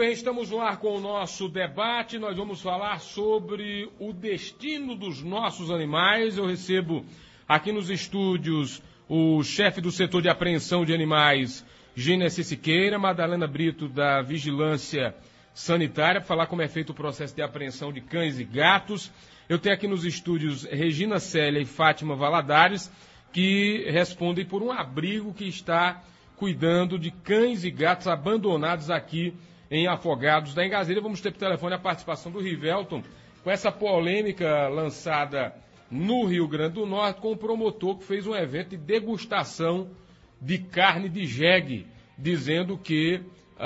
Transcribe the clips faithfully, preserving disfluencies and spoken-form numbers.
bem, estamos no ar com o nosso debate. Nós vamos falar sobre o destino dos nossos animais. Eu recebo aqui nos estúdios o chefe do setor de apreensão de animais, Genesi Siqueira, Madalena Brito, da Vigilância Sanitária, para falar como é feito o processo de apreensão de cães e gatos. Eu tenho aqui nos estúdios Regina Célia e Fátima Valadares, que respondem por um abrigo que está cuidando de cães e gatos abandonados aqui em Afogados da Engazeira. Vamos ter por telefone a participação do Rivelton com essa polêmica lançada no Rio Grande do Norte com o promotor que fez um evento de degustação de carne de jegue, dizendo que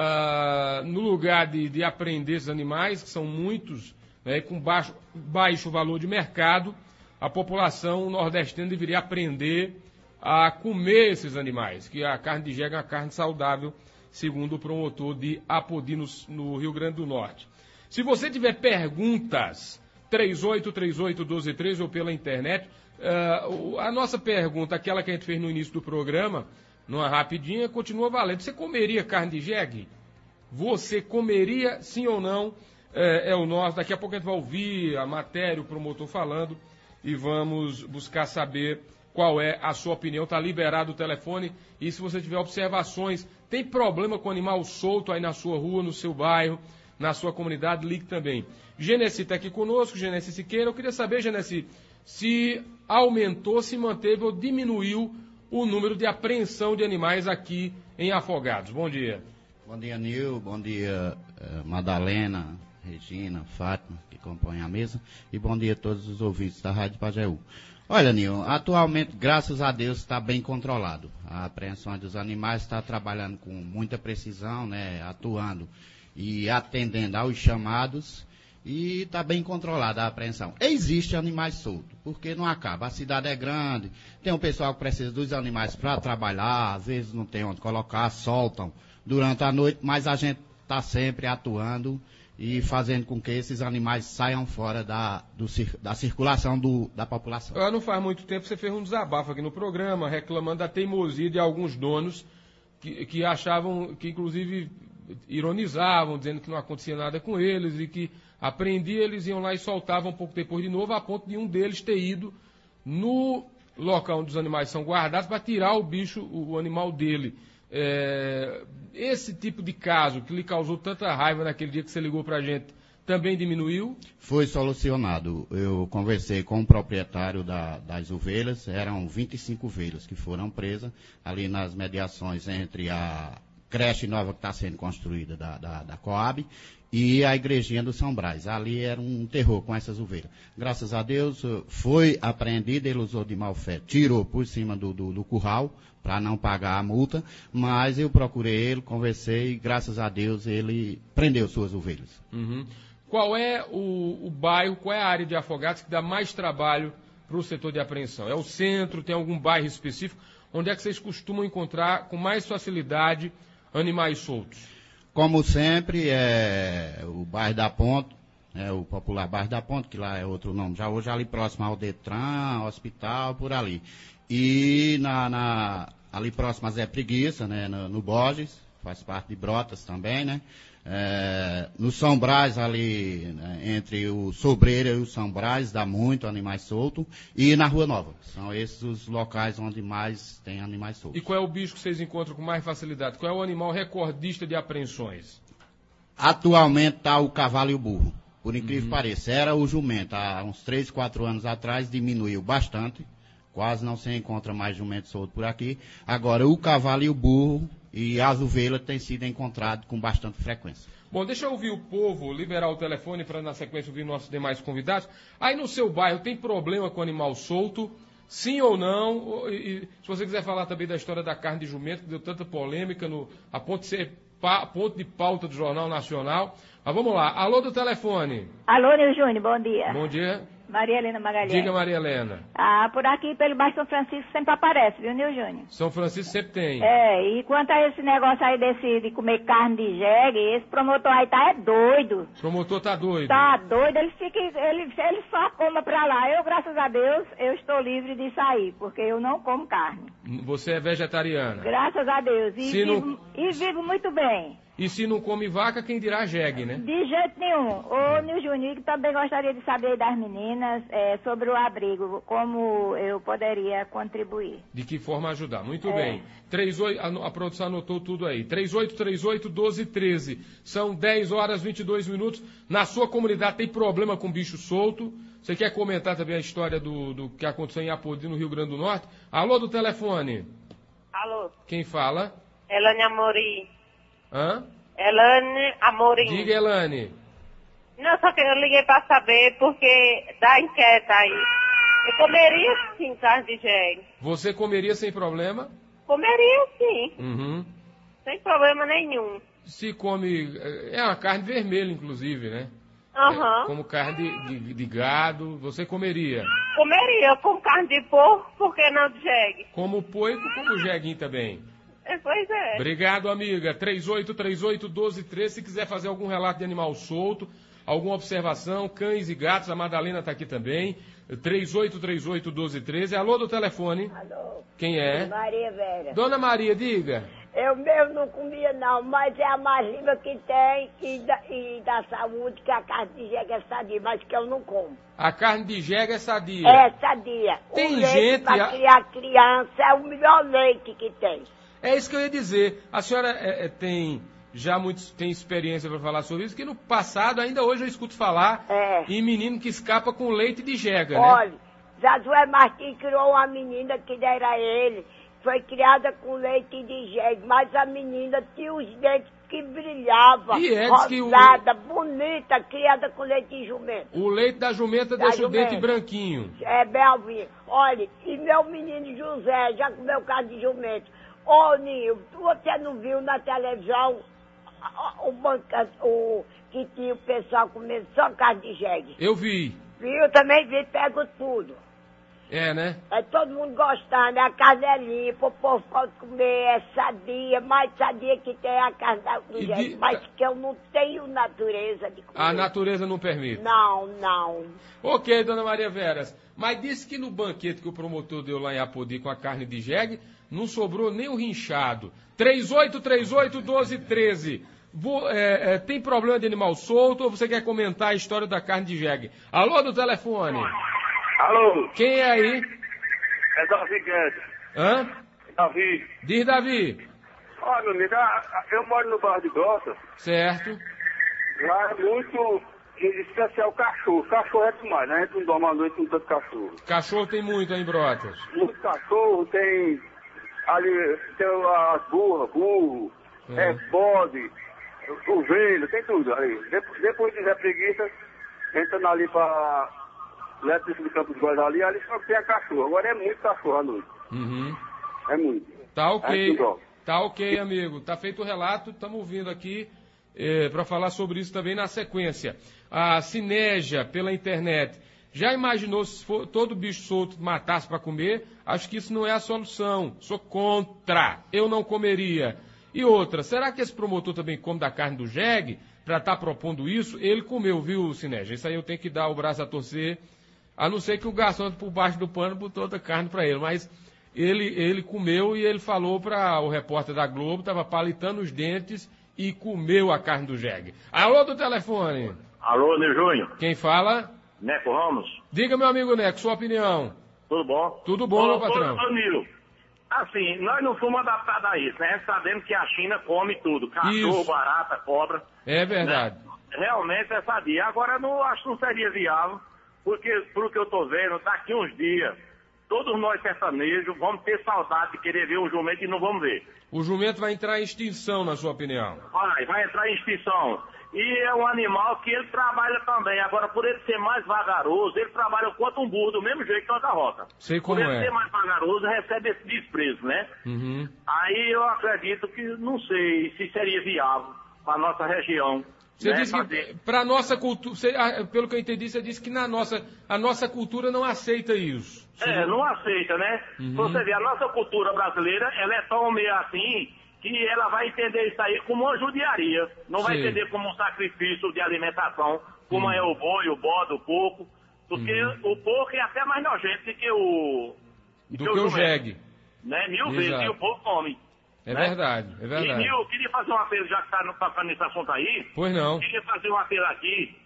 ah, no lugar de, de apreender esses animais, que são muitos, né, com baixo, baixo valor de mercado, a população nordestina deveria aprender a comer esses animais, que a carne de jegue é uma carne saudável, segundo o promotor de Apodi, no, no Rio Grande do Norte. Se você tiver perguntas, três oito três oito um dois três ou pela internet, uh, a nossa pergunta, aquela que a gente fez no início do programa, numa rapidinha, continua valendo. Você comeria carne de jegue? Você comeria, sim ou não? É, é o nosso. Daqui a pouco a gente vai ouvir a matéria, o promotor falando, e vamos buscar saber qual é a sua opinião. Está liberado o telefone. E se você tiver observações, tem problema com animal solto aí na sua rua, no seu bairro, na sua comunidade, ligue também. Genesi está aqui conosco, Genesi Siqueira. Eu queria saber, Genesi, se aumentou, se manteve ou diminuiu o número de apreensão de animais aqui em Afogados. Bom dia. Bom dia, Nil. Bom dia, Madalena, Regina, Fátima, que compõem a mesa. E bom dia a todos os ouvintes da Rádio Pajeú. Olha, Nil, atualmente, graças a Deus, está bem controlado. A apreensão dos animais está trabalhando com muita precisão, né, atuando e atendendo aos chamados, e está bem controlada a apreensão. Existe animais soltos, porque não acaba. A cidade é grande, tem um pessoal que precisa dos animais para trabalhar, às vezes não tem onde colocar, soltam durante a noite, mas a gente está sempre atuando e fazendo com que esses animais saiam fora da, do, da circulação do, da população. Não faz muito tempo você fez um desabafo aqui no programa, reclamando da teimosia de alguns donos que, que achavam, que inclusive ironizavam, dizendo que não acontecia nada com eles e que apreendia, eles iam lá e soltavam um pouco depois de novo, a ponto de um deles ter ido no local onde os animais são guardados para tirar o bicho, o, o animal dele. É, esse tipo de caso que lhe causou tanta raiva naquele dia que você ligou para a gente, também diminuiu? Foi solucionado. Eu conversei com o proprietário da, das ovelhas, eram vinte e cinco ovelhas que foram presas ali nas mediações entre a creche nova que está sendo construída da, da, da Coab e a igrejinha do São Brás. Ali era um terror com essas ovelhas. Graças a Deus foi apreendido, ele usou de má fé, tirou por cima do, do, do curral para não pagar a multa, mas eu procurei ele, conversei e graças a Deus ele prendeu suas ovelhas. Uhum. Qual é o, o bairro, qual é a área de Afogados que dá mais trabalho para o setor de apreensão? É o centro, tem algum bairro específico? Onde é que vocês costumam encontrar com mais facilidade animais soltos? Como sempre, é o bairro da Ponte, é o popular bairro da Ponte, que lá é outro nome, já hoje ali próximo ao Detran, hospital, por ali. E na, na, ali próximo a Zé Preguiça, né, no, no Borges, faz parte de Brotas também, né? É, no São Brás, ali, né, entre o Sobreira e o São Brás, dá muito animais soltos. E na Rua Nova. São esses os locais onde mais tem animais soltos. E qual é o bicho que vocês encontram com mais facilidade? Qual é o animal recordista de apreensões? Atualmente está o cavalo e o burro. Por incrível Uhum. que pareça. Era o jumento. Há uns três, quatro anos atrás diminuiu bastante. Quase não se encontra mais jumento solto por aqui. Agora, o cavalo e o burro e as ovelhas têm sido encontrados com bastante frequência. Bom, deixa eu ouvir o povo, liberar o telefone para na sequência ouvir nossos demais convidados. Aí no seu bairro tem problema com animal solto? Sim ou não? E, se você quiser falar também da história da carne de jumento, que deu tanta polêmica, no, a ponto de ser pa, ponto de pauta do Jornal Nacional. Mas vamos lá. Alô do telefone. Alô, Nil Júnior, bom dia. Bom dia. Maria Helena Magalhães. Diga, Maria Helena. Ah, por aqui, pelo bairro São Francisco, sempre aparece, viu, Nil Júnior? São Francisco sempre tem. É, e quanto a esse negócio aí desse, de comer carne de jegue, esse promotor aí tá é doido. O promotor tá doido. Tá doido, ele fica, ele, ele só coma pra lá. Eu, graças a Deus, eu estou livre de sair, porque eu não como carne. Você é vegetariana. Graças a Deus. E, Se vivo, não... e vivo muito bem. E se não come vaca, quem dirá jegue, né? De jeito nenhum. Ô, Nil Juninho, também gostaria de saber das meninas é, sobre o abrigo, como eu poderia contribuir. De que forma ajudar? Muito É. bem. trinta e oito, a, a produção anotou tudo aí. três oito três oito, um dois um três. São dez horas e vinte e dois minutos. Na sua comunidade tem problema com bicho solto? Você quer comentar também a história do, do que aconteceu em Apodi, no Rio Grande do Norte? Alô do telefone. Alô, Quem fala? Elane Amorim. Hã? Elane Amorim. Diga, Elane. Não, só que eu liguei pra saber porque dá inquieta aí. Eu comeria sim carne de jegue. Você comeria sem problema? Comeria sim, Uhum. sem problema nenhum. Se come... É uma carne vermelha, inclusive, né? Aham. É, como carne de, de, de gado, você comeria. Comeria com carne de porco, por que não de jegue? Como poico, como jeguinho também. É, pois é. Obrigado, amiga. três oito três oito, um dois um três. Se quiser fazer algum relato de animal solto, alguma observação, cães e gatos, a Madalena está aqui também. três oito três oito, um dois um três. Alô do telefone. Alô, Quem é? Maria Vera. Dona Maria, diga. Eu mesmo não comia não, mas é a mais limpa que tem e da, e da saúde, que a carne de jegue é sadia, mas que eu não como. A carne de jegue é sadia. É sadia. Tem o leite gente... pra criar criança é o melhor leite que tem. É isso que eu ia dizer. A senhora é, é, tem já muito, tem experiência para falar sobre isso, que no passado, ainda hoje eu escuto falar É. em menino que escapa com leite de jega, né? Olha, Josué Martins criou uma menina que era a ele, foi criada com leite de jegue, mas a menina tinha os dentes que brilhavam, E é, diz que o- rosada, bonita, criada com leite de jumento. O leite da jumenta Da deixa o dente jumenta. branquinho. É, Belvinho. Olha, e meu menino José já comeu carne de jumento. Ô, Ninho, você não viu na televisão o, banca, o que tinha o pessoal comendo só carne de jegue? Eu vi. Viu? Também vi, pego tudo. É, né? É todo mundo gostando, é a carne é limpa, o povo pode comer, é sadia, mais sadia que tem a carne da- do E jegue, de- mas que eu não tenho natureza de comer. A natureza não permite. Não, não. Ok, dona Maria Veras. Mas disse que no banquete que o promotor deu lá em Apodi com a carne de jegue, não sobrou nem o rinchado. três oito três oito, um dois um três. Vo- é, é, tem problema de animal solto ou você quer comentar a história da carne de jegue? Alô do telefone. Alô, Quem é aí? é Davi Guedes. Hã? Davi. Diz, Davi. Olha, meu amigo, a- a- eu moro no bairro de Grota. Certo. Lá é muito, em especial cachorro. Cachorro é demais, né? A gente não dorme à noite com tanto cachorro. Cachorro tem muito aí em Brotas. Muito cachorro, tem ali, tem as burras, burro, É. é, bode, ovelha, tem tudo ali. Depois, depois de Zé Preguiça, entrando ali pra Letícia de Campos Góis ali, ali só tem a cachorro. Agora é muito cachorro à noite. Uhum. É muito. Tá É ok. tudo, ó. Tá ok, amigo. Tá feito o relato, estamos ouvindo aqui eh, para falar sobre isso também na sequência. A Cineja, pela internet, já imaginou se for, todo bicho solto matasse para comer? Acho que isso não é a solução. Sou contra. Eu não comeria. E outra, será que esse promotor também come da carne do jegue para estar propondo isso? Ele comeu, viu, Cineja? Isso aí eu tenho que dar o braço a torcer, a não ser que o garçom por baixo do pano botou outra carne para ele, mas ele, ele comeu e ele falou para o repórter da Globo, estava palitando os dentes e comeu a carne do jegue. Alô do telefone. Alô, Nil Júnior. Quem fala? Neco Ramos. Diga, meu amigo Neco, sua opinião. Tudo bom? Tudo bom, ô, meu patrão. Ô, ô, Nil, assim, nós não fomos adaptados a isso, né? Sabemos que a China come tudo. Cachorro, Isso. barata, cobra. É verdade. Né? Realmente é sadia. Agora, não, acho que não seria viável, porque, pelo que eu tô vendo, daqui uns dias, todos nós sertanejos vamos ter saudade de querer ver um jumento e não vamos ver. O jumento vai entrar em extinção, na sua opinião. Vai, vai entrar em extinção. E é um animal que ele trabalha também. Agora, por ele ser mais vagaroso, ele trabalha quanto um burro, do mesmo jeito que uma garrota. Sei como por ele é. ser mais vagaroso, recebe esse desprezo, né? Uhum. Aí eu acredito que, não sei se seria viável para a nossa região. Você né, disse que fazer. para nossa cultura, você, ah, pelo que eu entendi, você disse que na nossa, a nossa cultura não aceita isso. É, não aceita, né? Uhum. Você vê, a nossa cultura brasileira, ela é tão meio assim, que ela vai entender isso aí como uma judiaria. Não vai Sim. entender como um sacrifício de alimentação, como Uhum. é o boi, o bode, o porco. Porque Uhum. o porco é até mais nojento do que o... Do que o jumento, jegue. Né? Mil Exato. vezes, e o porco come. É né? verdade, é verdade. E eu queria fazer um apelo, já que está tocando nesse assunto aí. Pois não. Queria fazer um apelo aqui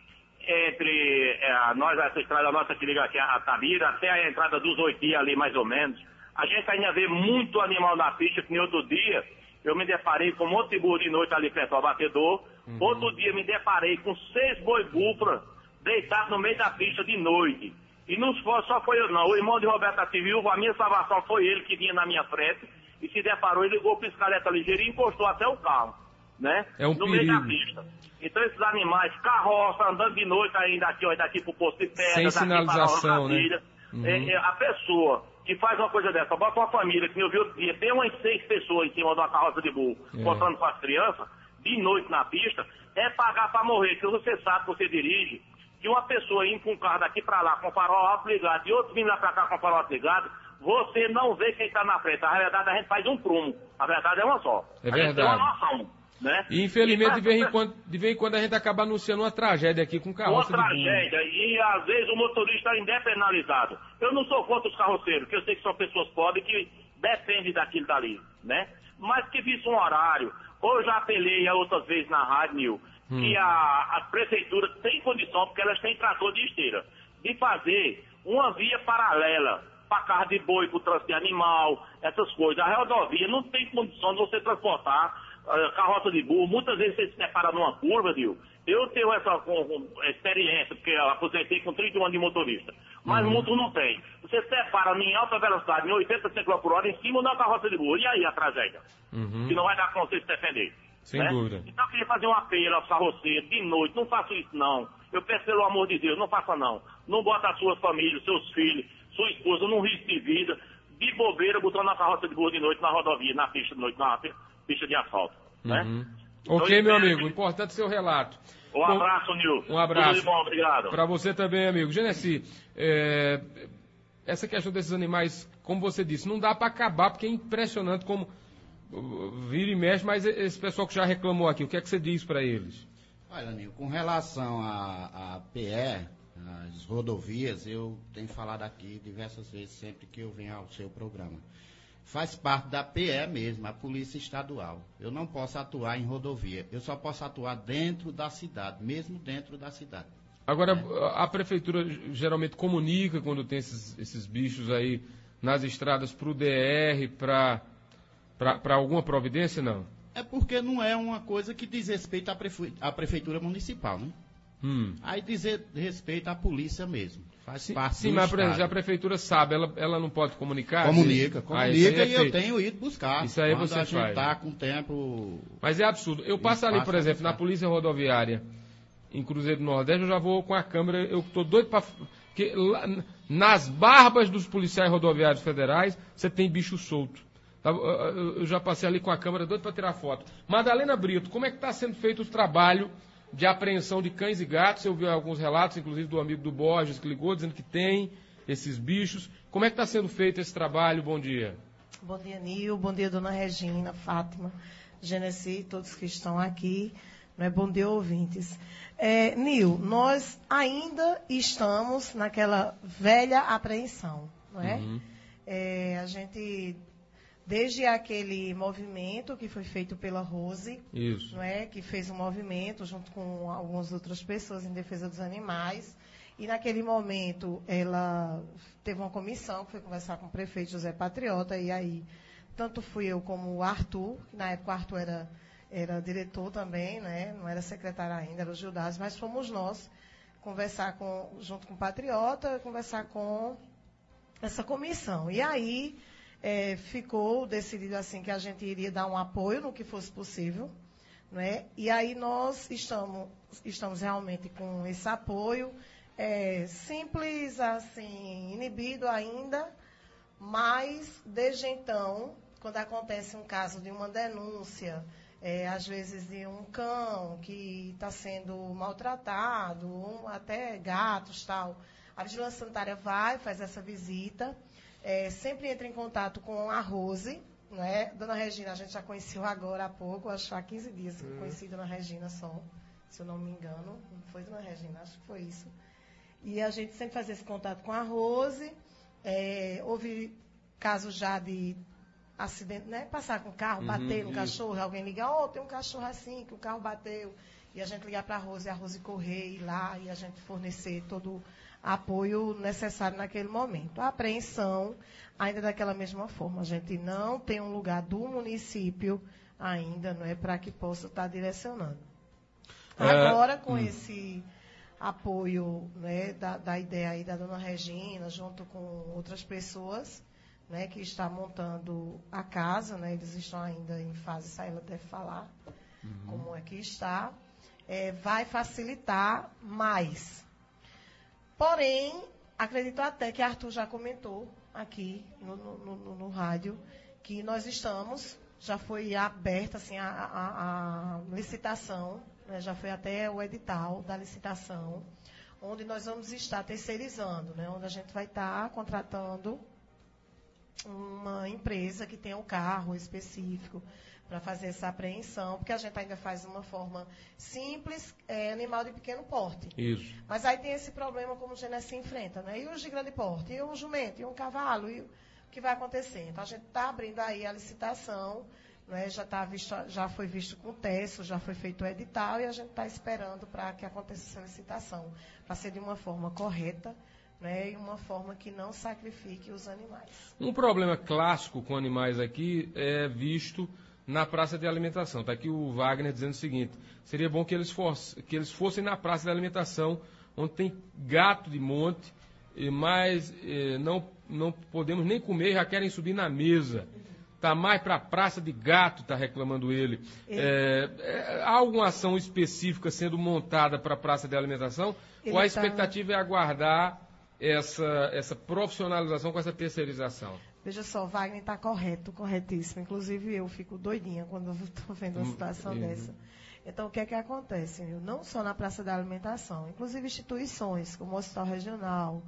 entre é, a, nós, essa estrada nossa que liga aqui a Tabira, até a entrada dos Oiti ali, mais ou menos. A gente ainda vê muito animal na pista, que nem outro dia eu me deparei com um monte de burro de noite ali perto do batedor. Uhum. Outro dia me deparei com seis boi bufra deitados no meio da pista de noite. E não foi, só foi eu não. O irmão de Roberto Civil, a minha salvação foi ele que vinha na minha frente e se deparou e ligou o piscaleta ligeiro e encostou até o carro, né? É um no perigo. meio da pista. Então esses animais, carroça, andando de noite ainda aqui, ó, daqui pro posto de pedra, sem daqui sinalização, para a né? Uhum. é, é, a pessoa que faz uma coisa dessa, bota uma família, que me ouviu outro dia, tem umas seis pessoas em cima de uma carroça de burro, é. contando com as crianças, de noite na pista, é pagar para morrer, porque você sabe que você dirige, que uma pessoa indo com um carro daqui para lá com o farol alto ligado e outro vindo lá para cá com o farol alto ligado, você não vê quem está na frente. A verdade, a gente faz um prumo. A verdade é uma só. É a gente verdade. tem uma noção, né? E infelizmente, e, de, vez em quando, de vez em quando a gente acaba anunciando uma tragédia aqui com carroça Uma de burro. tragédia. E às vezes o motorista ainda é penalizado. Eu não sou contra os carroceiros, porque eu sei que são pessoas pobres que dependem daquilo dali, né? Mas que visse um horário. Ou eu já apelei a outras vezes na rádio, Nil, hum. que a, a prefeitura tem condição, porque elas têm trator de esteira, de fazer uma via paralela para carro de boi, para o trânsito de animal, essas coisas. A rodovia não tem condição de você transportar uh, carroça de burro. Muitas vezes você se separa numa curva, viu? Eu tenho essa com, com, experiência, porque eu aposentei com trinta e um anos de motorista. Mas uhum. muitos não tem. Você se separa em alta velocidade, em oitenta quilômetros por hora, em cima da carroça de burro. E aí a tragédia? Uhum. Que não vai dar conta de se defender. Sem né? dúvida. Então eu queria fazer um apelo aos carroceiros de noite. Não faça isso, não. Eu peço pelo amor de Deus, não faça não. Não bota a sua família, seus filhos, sua esposa num risco de vida, de bobeira, botando a carroça de burro de noite na rodovia, na pista de noite, na pista de asfalto. Uhum. Né? Ok, então, meu amigo. Importante seu relato. Um abraço, Nil. Um abraço. Tudo de bom, obrigado. Para você também, amigo. Genesi, é, essa questão desses animais, como você disse, não dá para acabar, porque é impressionante como vira e mexe, mas esse pessoal que já reclamou aqui, o que é que você diz para eles? Olha, Nil, com relação à, à P E, as rodovias, eu tenho falado aqui diversas vezes, sempre que eu venho ao seu programa. Faz parte da P E mesmo, a Polícia Estadual. Eu não posso atuar em rodovia, eu só posso atuar dentro da cidade, mesmo dentro da cidade. Agora, é. a prefeitura geralmente comunica quando tem esses, esses bichos aí nas estradas para o D R, para para alguma providência, não? É porque não é uma coisa que diz respeito à, prefe... à prefeitura municipal, né? Hum. Aí diz respeito à polícia mesmo. Faz sim, parte sim, do mas Estado. já a prefeitura sabe, ela, ela não pode comunicar? Comunica, assim? comunica ah, e é eu tenho ido buscar. Isso aí quando você a gente faz. tá com tempo... Mas é absurdo. Eu passo ali, por exemplo, na Polícia Rodoviária, em Cruzeiro do Nordeste, eu já vou com a câmera, eu estou doido para... Porque lá, nas barbas dos policiais rodoviários federais, você tem bicho solto. Eu já passei ali com a câmera doido para tirar foto. Madalena Brito, como é que está sendo feito o trabalho de apreensão de cães e gatos? Eu vi alguns relatos, inclusive do amigo do Borges, que ligou, dizendo que tem esses bichos. Como é que está sendo feito esse trabalho? Bom dia. Bom dia, Nil. Bom dia, dona Regina, Fátima, Genesi, todos que estão aqui. Não é? Bom dia, ouvintes. É, Nil, nós ainda estamos naquela velha apreensão, não é? Uhum. É, a gente... Desde aquele movimento que foi feito pela Rose, Isso. Não é? Que fez um movimento junto com algumas outras pessoas em defesa dos animais. E naquele momento ela teve uma comissão que foi conversar com o prefeito José Patriota. E aí, tanto fui eu como o Arthur, que na época o Arthur era, era diretor também, né? Não era secretário ainda, era o Gildas, mas fomos nós conversar com, junto com o Patriota, conversar com essa comissão. E aí... É, ficou decidido assim que a gente iria dar um apoio no que fosse possível, não é? E aí nós estamos, estamos realmente com esse apoio, é, simples, assim, inibido ainda, mas desde então, quando acontece um caso de uma denúncia, é, às vezes de um cão que está sendo maltratado, um, até gatos, tal, a Vigilância Sanitária vai, faz essa visita. É, sempre entra em contato com a Rose, não é? Dona Regina, a gente já conheceu agora há pouco, acho que há quinze dias que eu conheci Dona Regina só, se eu não me engano. Não foi Dona Regina, acho que foi isso. E a gente sempre fazia esse contato com a Rose. É, houve casos já de acidente, né? Passar com o carro, Uhum, bater no isso. cachorro, alguém ligar, ó, oh, tem um cachorro assim, que o carro bateu, e a gente ligar para a Rose, e a Rose correr, ir lá, e a gente fornecer todo o apoio necessário naquele momento. A apreensão, ainda daquela mesma forma, a gente não tem um lugar do município ainda, não é, para que possa estar direcionando. É, Agora, com hum. esse apoio, né, da, da ideia aí da dona Regina, junto com outras pessoas, né, que está montando a casa, né, eles estão ainda em fase, se ela deve falar uhum. como é que está, é, vai facilitar mais. Porém, acredito até que Arthur já comentou aqui no, no, no, no rádio que nós estamos, já foi aberta assim, a, a, a licitação, né, já foi até o edital da licitação, onde nós vamos estar terceirizando, né, onde a gente vai estar contratando uma empresa que tenha um carro específico para fazer essa apreensão, porque a gente ainda faz de uma forma simples, é, animal de pequeno porte. Isso. Mas aí tem esse problema como o Genesi enfrenta, né? E os de grande porte, e um jumento, e um cavalo, e o que vai acontecer? Então a gente está abrindo aí a licitação, né? já, tá visto, já foi visto com o Tesso, já foi feito o edital, e a gente está esperando para que aconteça essa licitação, para ser de uma forma correta, né, e uma forma que não sacrifique os animais. Um problema clássico com animais aqui é visto na praça de alimentação. Está aqui o Wagner dizendo o seguinte: seria bom que eles, fosse, que eles fossem na praça de alimentação, onde tem gato de monte, mas eh, não, não podemos nem comer, já querem subir na mesa. Está mais para a praça de gato, está reclamando ele. É, é, há alguma ação específica sendo montada para a praça de alimentação? Ele ou a tá... expectativa é aguardar essa, essa profissionalização com essa terceirização? Veja só, Wagner está correto, corretíssimo. Inclusive eu fico doidinha quando estou vendo uma situação uhum. dessa. Então, o que é que acontece? Viu? Não só na praça da alimentação, inclusive instituições, como o Hospital Regional,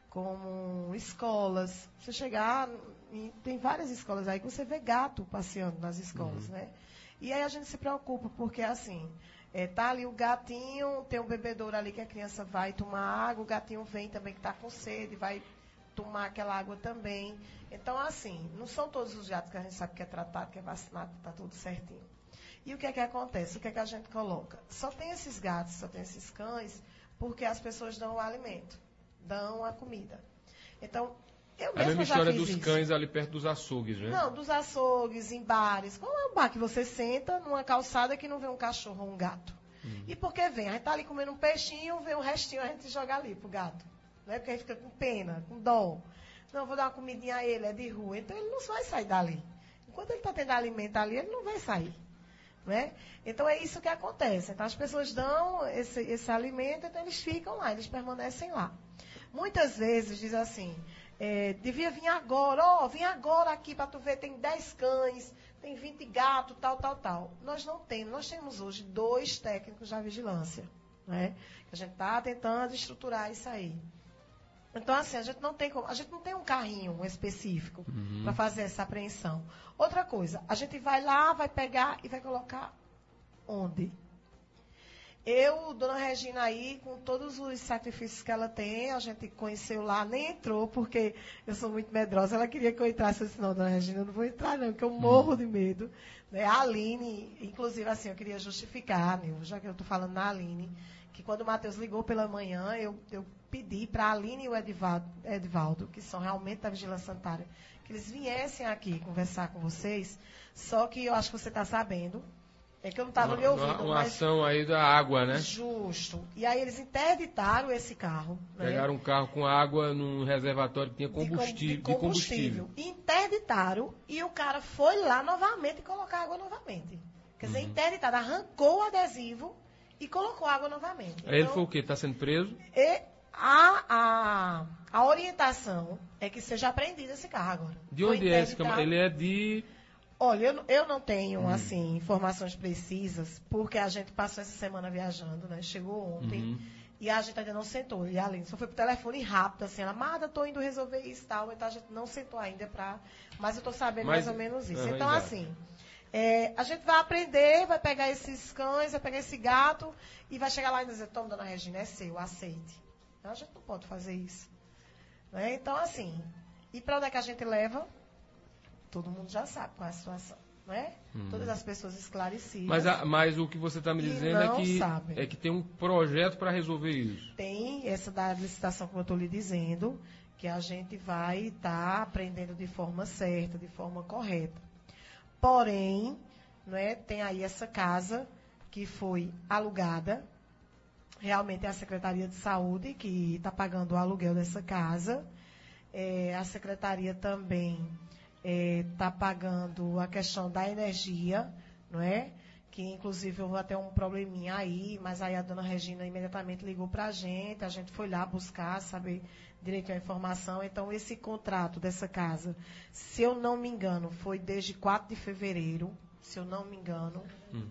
como escolas. Você chegar, tem várias escolas aí que você vê gato passeando nas escolas, uhum. né? E aí a gente se preocupa, porque assim, é, tá ali o gatinho, tem um bebedouro ali que a criança vai tomar água, o gatinho vem também que está com sede, vai tomar aquela água também. Então, assim, não são todos os gatos que a gente sabe que é tratado, que é vacinado, que está tudo certinho. E o que é que acontece? O que é que a gente coloca? Só tem esses gatos, só tem esses cães, porque as pessoas dão o alimento, dão a comida. Então, eu mesma a mesma já história fiz dos isso. cães ali perto dos açougues, né? Não, dos açougues, em bares. Qual é o bar que você senta numa calçada que não vê um cachorro ou um gato? Hum. E por que vem? A gente está ali comendo um peixinho, vê um restinho, a gente joga ali pro gato. Né? Porque a gente fica com pena, com dó. Não, vou dar uma comidinha a ele, é de rua. Então ele não vai sair dali. Enquanto ele está tendo alimento ali, ele não vai sair. Né? Então é isso que acontece. Então as pessoas dão esse, esse alimento, então eles ficam lá, eles permanecem lá. Muitas vezes diz assim, é, devia vir agora, ó, oh, vem agora aqui para tu ver, tem dez cães, tem vinte gatos, tal, tal, tal. Nós não temos, nós temos hoje dois técnicos da vigilância, né? A gente está tentando estruturar isso aí. Então, assim, a gente não tem, a gente não tem um carrinho específico uhum. para fazer essa apreensão. Outra coisa, a gente vai lá, vai pegar e vai colocar onde? Eu, dona Regina aí, com todos os sacrifícios que ela tem, a gente conheceu lá, nem entrou, porque eu sou muito medrosa. Ela queria que eu entrasse, eu disse, não, dona Regina, eu não vou entrar não, porque eu morro de medo. Né? A Aline, inclusive, assim, eu queria justificar, né, já que eu estou falando na Aline, que quando o Matheus ligou pela manhã, eu, eu pedi para a Aline e o Edvaldo, Edvaldo, que são realmente da Vigilância Sanitária, que eles viessem aqui conversar com vocês, só que eu acho que você está sabendo, é que eu não estava lhe ouvindo. Uma, uma mas... ação aí da água, né? Justo. E aí eles interditaram esse carro. Pegaram né? um carro com água num reservatório que tinha combustível. De, com, de combustível. De combustível. Interditaram e o cara foi lá novamente colocar água novamente. Quer dizer, uhum. interditaram, arrancou o adesivo e colocou água novamente. Então, ele então, foi o quê? Está sendo preso? E a, a, a orientação é que seja apreendido esse carro agora. De onde é esse carro? Ele é de... Olha, eu, eu não tenho, hum. assim, informações precisas, porque a gente passou essa semana viajando, né? Chegou ontem, uhum. e a gente ainda não sentou. E a Aline só foi pro telefone rápido, assim, ela, Marta, tô indo resolver isso e tal. Então a gente não sentou ainda pra... Mas eu tô sabendo Mas, mais ou menos isso. Uhum, então, exato. assim, é, a gente vai aprender, vai pegar esses cães, vai pegar esse gato, e vai chegar lá e dizer, toma, dona Regina, é seu, aceite. Então, a gente não pode fazer isso. Né? Então, assim, e para onde é que a gente leva? todo mundo já sabe qual é a situação, não é? Hum. Todas as pessoas esclarecidas. Mas, a, mas o que você está me dizendo é que, sabem. é que tem um projeto para resolver isso. Tem essa da licitação que eu estou lhe dizendo, que a gente vai estar tá aprendendo de forma certa, de forma correta. Porém, não é, tem aí essa casa que foi alugada. Realmente é a Secretaria de Saúde que está pagando o aluguel dessa casa. É, a Secretaria também está é, pagando a questão da energia, não é? Que inclusive houve até um probleminha aí, mas aí a dona Regina imediatamente ligou para a gente, a gente foi lá buscar, saber direito a informação. Então, esse contrato dessa casa, se eu não me engano, foi desde quatro de fevereiro, se eu não me engano, hum.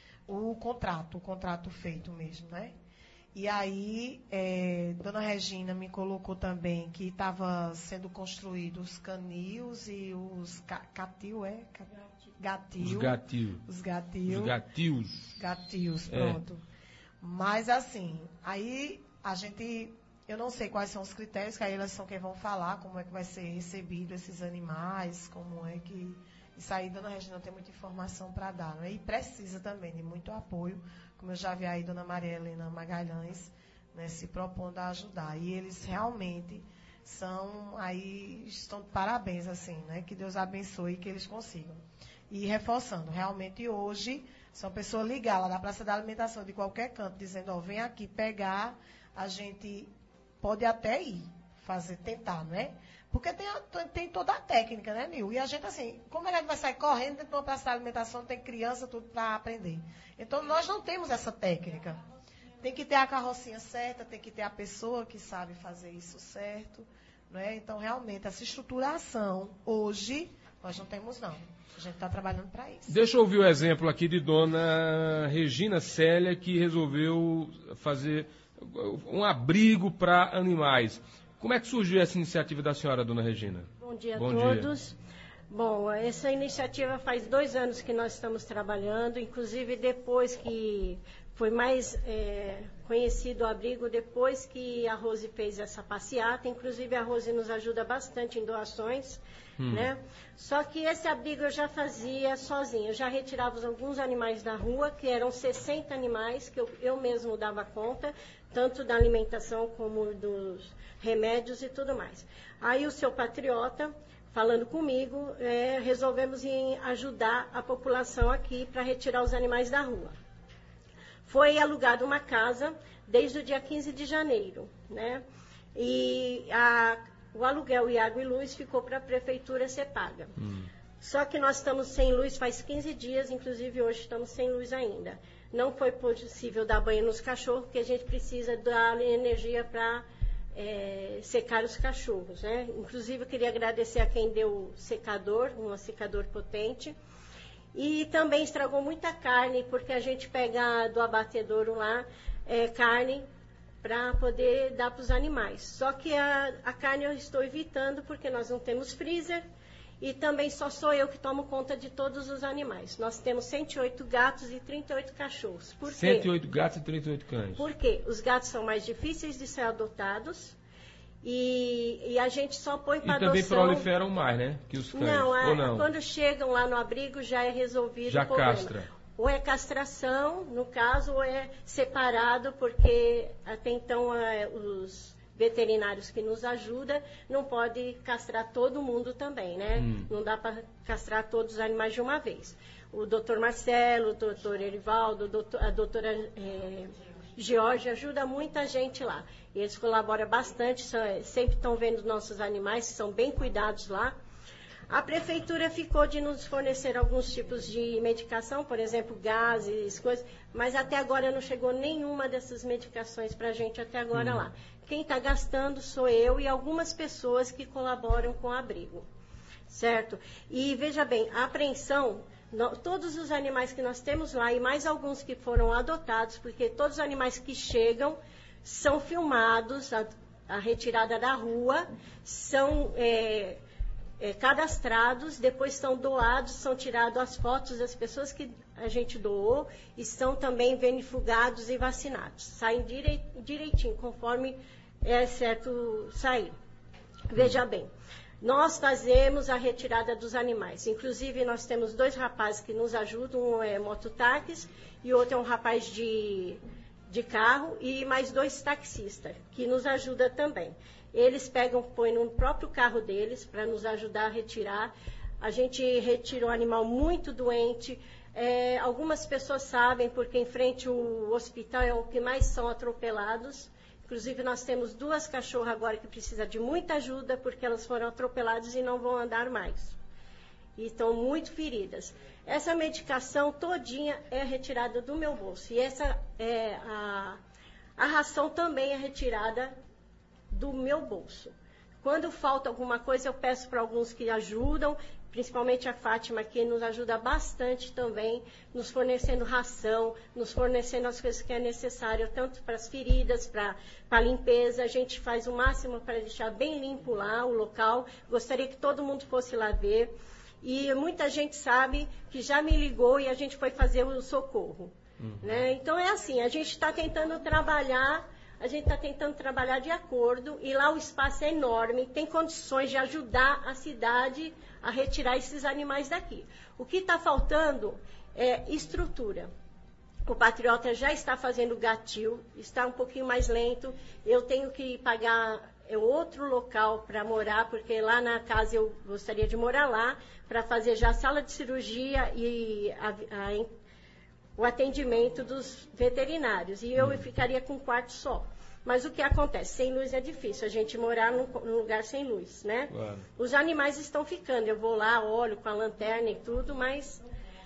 o contrato, o contrato feito mesmo, né? E aí, é, dona Regina me colocou também que estava sendo construídos os canios e os ca, catil, é? Gatil. Os gatil. Os gatil. Os gatios. Gatios, pronto. É. Mas assim, aí a gente, eu não sei quais são os critérios, que aí elas são quem vão falar, como é que vai ser recebido esses animais, como é que... Isso aí, dona Regina, tem muita informação para dar, não é? E precisa também de muito apoio, como eu já vi aí dona Maria Helena Magalhães, né, se propondo a ajudar. E eles realmente são, aí estão de parabéns, assim, né? Que Deus abençoe e que eles consigam. E reforçando, realmente hoje, se uma pessoa ligar lá na Praça da Alimentação de qualquer canto, dizendo, ó, vem aqui pegar, a gente pode até ir, fazer, tentar, não é? Porque tem, tem toda a técnica, né, Nil? E a gente, assim, como a gente vai sair correndo dentro de uma praça de alimentação, tem criança, tudo para aprender. Então, nós não temos essa técnica. Tem que ter a carrocinha certa, tem que ter a pessoa que sabe fazer isso certo, não é? Então, realmente, essa estruturação, hoje, nós não temos, não. A gente está trabalhando para isso. Deixa eu ouvir o exemplo aqui de dona Regina Célia, que resolveu fazer um abrigo para animais. Como é que surgiu essa iniciativa da senhora, dona Regina? Bom dia Bom a todos. Dia. Bom, essa iniciativa faz dois anos que nós estamos trabalhando, inclusive depois que foi mais é, conhecido o abrigo, depois que a Rose fez essa passeata, inclusive a Rose nos ajuda bastante em doações, hum. né? Só que esse abrigo eu já fazia sozinha, eu já retirava alguns animais da rua, que eram sessenta animais, que eu, eu mesmo dava conta, tanto da alimentação como dos remédios e tudo mais. Aí o seu patriota, falando comigo, é, resolvemos em ajudar a população aqui para retirar os animais da rua. Foi alugada uma casa desde o dia quinze de janeiro, né? E a, o aluguel e água e luz ficou para a prefeitura ser paga. Hum. Só que nós estamos sem luz faz quinze dias, inclusive hoje estamos sem luz ainda. Não foi possível dar banho nos cachorros, porque a gente precisa dar energia para é, secar os cachorros, né? Inclusive, eu queria agradecer a quem deu o secador, um secador potente. E também estragou muita carne, porque a gente pega do abatedouro lá é, carne para poder dar para os animais. Só que a, a carne eu estou evitando, porque nós não temos freezer. E também só sou eu que tomo conta de todos os animais. Nós temos cento e oito gatos e trinta e oito cachorros. Por quê? cento e oito gatos e trinta e oito cães. Por quê? Os gatos são mais difíceis de ser adotados. E, e a gente só põe para adoção... E também proliferam mais, né? Que os cães. Não, a, ou não? Quando chegam lá no abrigo já é resolvido já o problema. castra. Ou é castração, no caso, ou é separado, porque até então é, os... veterinários que nos ajudam, não pode castrar todo mundo também, né? Hum. Não dá para castrar todos os animais de uma vez. O doutor Marcelo, o doutor Erivaldo, a doutora é, Georgia ajuda muita gente lá. Eles colaboram bastante, são, sempre estão vendo nossos animais, são bem cuidados lá. A prefeitura ficou de nos fornecer alguns tipos de medicação, por exemplo, gases, coisas, mas até agora não chegou nenhuma dessas medicações para a gente até agora hum. lá. Quem está gastando sou eu e algumas pessoas que colaboram com o abrigo, certo? E veja bem, a apreensão, no, todos os animais que nós temos lá e mais alguns que foram adotados, porque todos os animais que chegam são filmados, a, a retirada da rua, são é, é, cadastrados, depois são doados, são tiradas as fotos das pessoas que a gente doou e são também vermifugados e vacinados. Saem direi, direitinho, conforme é certo sair. Veja bem, nós fazemos a retirada dos animais. Inclusive, nós temos dois rapazes que nos ajudam, um é mototáxi e outro é um rapaz de, de carro, e mais dois taxistas, que nos ajudam também. Eles pegam, põem no próprio carro deles para nos ajudar a retirar. A gente retira um animal muito doente. É, algumas pessoas sabem, porque em frente ao hospital é o que mais são atropelados. Inclusive, nós temos duas cachorras agora que precisam de muita ajuda, porque elas foram atropeladas e não vão andar mais. E estão muito feridas. Essa medicação todinha é retirada do meu bolso. E essa é a, a ração também é retirada do meu bolso. Quando falta alguma coisa, eu peço para alguns que ajudam, principalmente a Fátima, que nos ajuda bastante também, nos fornecendo ração, nos fornecendo as coisas que é necessário, tanto para as feridas, para a limpeza. A gente faz o máximo para deixar bem limpo lá o local. Gostaria que todo mundo fosse lá ver. E muita gente sabe que já me ligou e a gente foi fazer o socorro. Uhum. Né? Então é assim, a gente está tentando trabalhar... A gente está tentando trabalhar de acordo, e lá o espaço é enorme, tem condições de ajudar a cidade a retirar esses animais daqui. O que está faltando é estrutura. O Patriota já está fazendo gatil, está um pouquinho mais lento. Eu tenho que pagar outro local para morar, porque lá na casa eu gostaria de morar lá, para fazer já a sala de cirurgia e a, a, o atendimento dos veterinários. E eu ficaria com um quarto só. Mas o que acontece? Sem luz é difícil a gente morar num, num lugar sem luz, né? Claro. Os animais estão ficando. Eu vou lá, olho com a lanterna e tudo, mas...